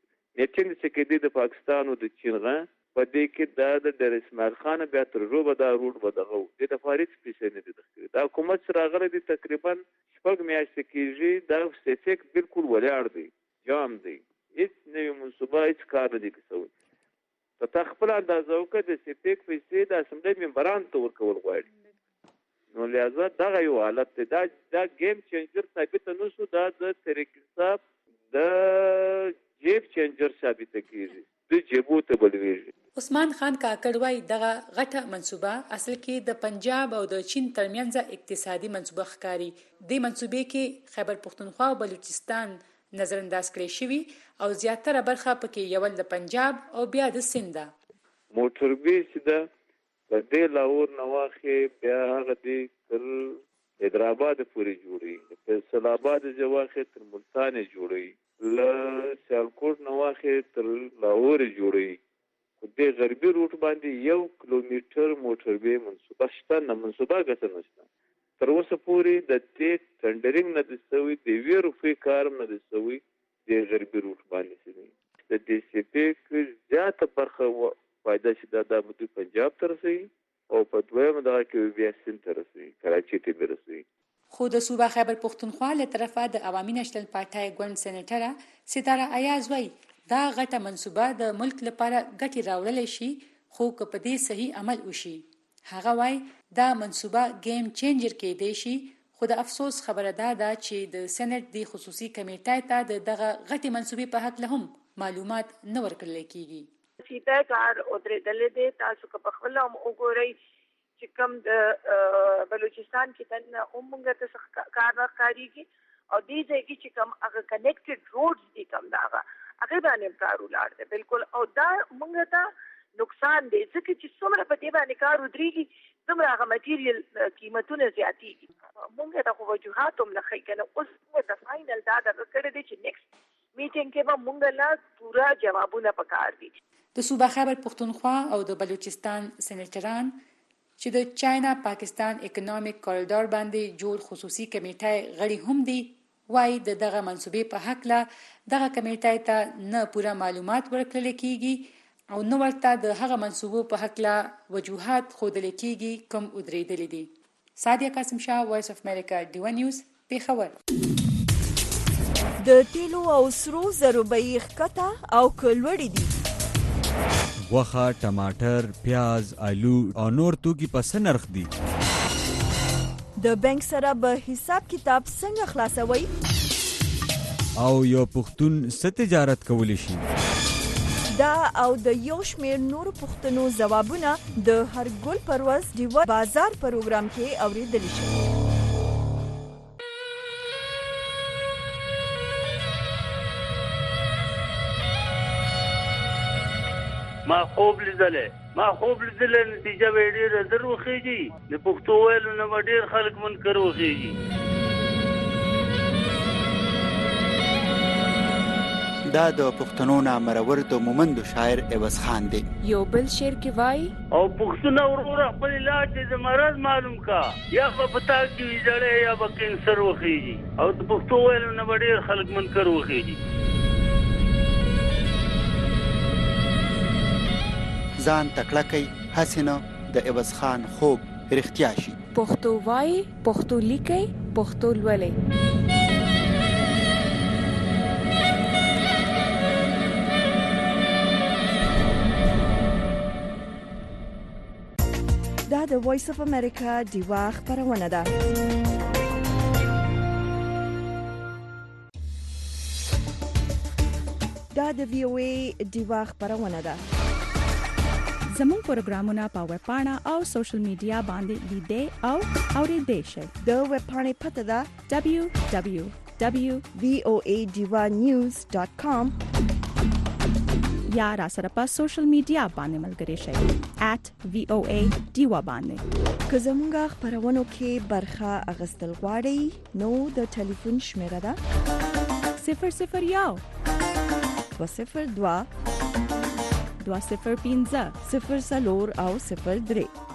میټینګ چې کې د پاکستان او د چین غا په دې کې دا د ډېر اسماعیل خان بیا تر روبه دا روډ بدغو د فارغ پیسې نه دي دا حکومت سره غره دي تقریبا شپږ میاشتې کېږي دا سټیک بالکل ولاړ دی جام دی هیڅ نوې منصوبه هیڅ کار نه دي کوي په خپل اندازه وکړه د سټیک پیسې د اسمبلی ممبران ته ورکول غواړي نو لہذا دا یو حالت دی دا دا گیم چینجر ثابت نه شو دا د طریق صاحب د جیب چینجر ثابت کیږي د جیبو ته بلويږي عثمان خان کاکړ وايي دغه غټه منصوبه اصل کې د پنجاب او د چین ترمنځ اقتصادي منصوبه ښکاري د منصوبې کې خیبر پختونخوا او بلوچستان نظر انداز کړی شوی او زیاتره برخه پکې یو د پنجاب او بیا د سند موټر بیس ده د دې لاور نواخې بیا هغه دې تر حیدرآباد پورې جوړي فیصل آباد جواخې تر ملتان جوړي ل سیالکوټ نواخې تر لاور جوړي د غربي روټ باندې یو کیلومتر موټر وی منصوبه شته نه منصوبه غته نشته تر اوسه پورې د دې ټندرینګ نه د سوي د وی روپی کار نه د سوي د غربي روټ باندې سي د دې سی پی کې زیاته برخه فائدہ شته د پنجاب تر سي او په دویم دا کې بیا سند تر سي کراچي ته برسي خو د صوبه خیبر پختونخوا له طرفه د عوامي نشنل پارټای ګوند سېنیټره ستاره ایاز وای دا غټه منصوبه د ملک لپاره ګټي راوړل شي خو که په دې صحیح عمل وشي هغه وای دا منصوبه گیم چینجر کې دی شي خو د افسوس خبره ده دا چې د سېنات د خصوصي کمیټې ته د دغه غټي منصوبې په حق له هم معلومات نه ورکړل کیږي سیده کار او درې دلې دي تاسو که په خپل هم وګورئ چې کوم د بلوچستان کې تنه اومنګ ته کار نه کاریږي او دې ځای کې چې کوم هغه کنیکټډ روډز دي کوم داغه هغه باندې کار ولاړ دی بالکل او دا موږ ته نقصان دی ځکه چې څومره په دې باندې کار ودرېږي څومره هغه مټیریل قیمتونه زیاتېږي موږ ته خو وجوهات هم نه ښیي که نه اوس د فاینل دا دغه کړی دی چې نیکسټ میټینګ کې به موږ له پوره جوابونه پکار دي د صوبه خیبر پختونخوا او د بلوچستان سېنیټران چې د چاینا پاکستان اکونومیک کوریډور باندې جوړ خصوصي کمیټه غړي هم دي وای د دغه منصوبې په حق له دغه کمیټې ته نه پوره معلومات ورکړل کیږي او نو ورته د هغه منصوبو په حق له وجوهات خودل کیږي کوم ودرېدل دي سادیا قاسم شاه وایس اف امریکا ډیو نیوز پیښور د تیلو او سرو زرو بیې ښکته او کلوړې دي غوښه ټماټر پیاز آلو او نور توکي په څه نرخ دي د بانک سره به حساب کتاب څنګه خلاصوي او یو پښتون څه تجارت کولی شي دا او د یو شمېر نورو پوښتنو ځوابونه د هر ګل پرواز ډیوه بازار پروګرام کې اورېدلی شي ما خوب لیدلې ما خوب لیدلې نتیجه به ډېره زر وخیږي د پښتو ویلو نه به ډېر خلک منکر وخیږي دا د پښتنو نامرور د مومندو شاعر عوض خان دی یو بل شعر کې وای او پښتون ورور خپل علاج د مرض معلوم کا یا په پتا کې ویځړې یا په کینسر وخیږي او د پښتو ویلو نه به ډېر خلک منکر وخیږي ځان تکړه کوي حسینه د عوض خان خوب رښتیا شي پښتو وای پښتو لیکي پښتو لولي دا د وایس اف امریکا ډیوا خبرونه ده دا د وی او ای ډیوا خبرونه ده زموږ پروګرامونه په ویب پاڼه او سوشل میډیا باندې لیدئ او اوریدئ شئ د ویب پاڼې پته ده دبليو دبليو دبليو ډاٹ وی او ای ډیوا نیوز ډاٹ کام یا را سره په سوشل میډیا باندې ملګری شئ ایٹ وی او ای ډیوا باندې که زموږ خبرونو کې برخه اغستل غواړئ نو د ټلیفون شمیره ده صفر صفر یو دو صفر دوا دو صفر پینځه صفر څلور او صفر درې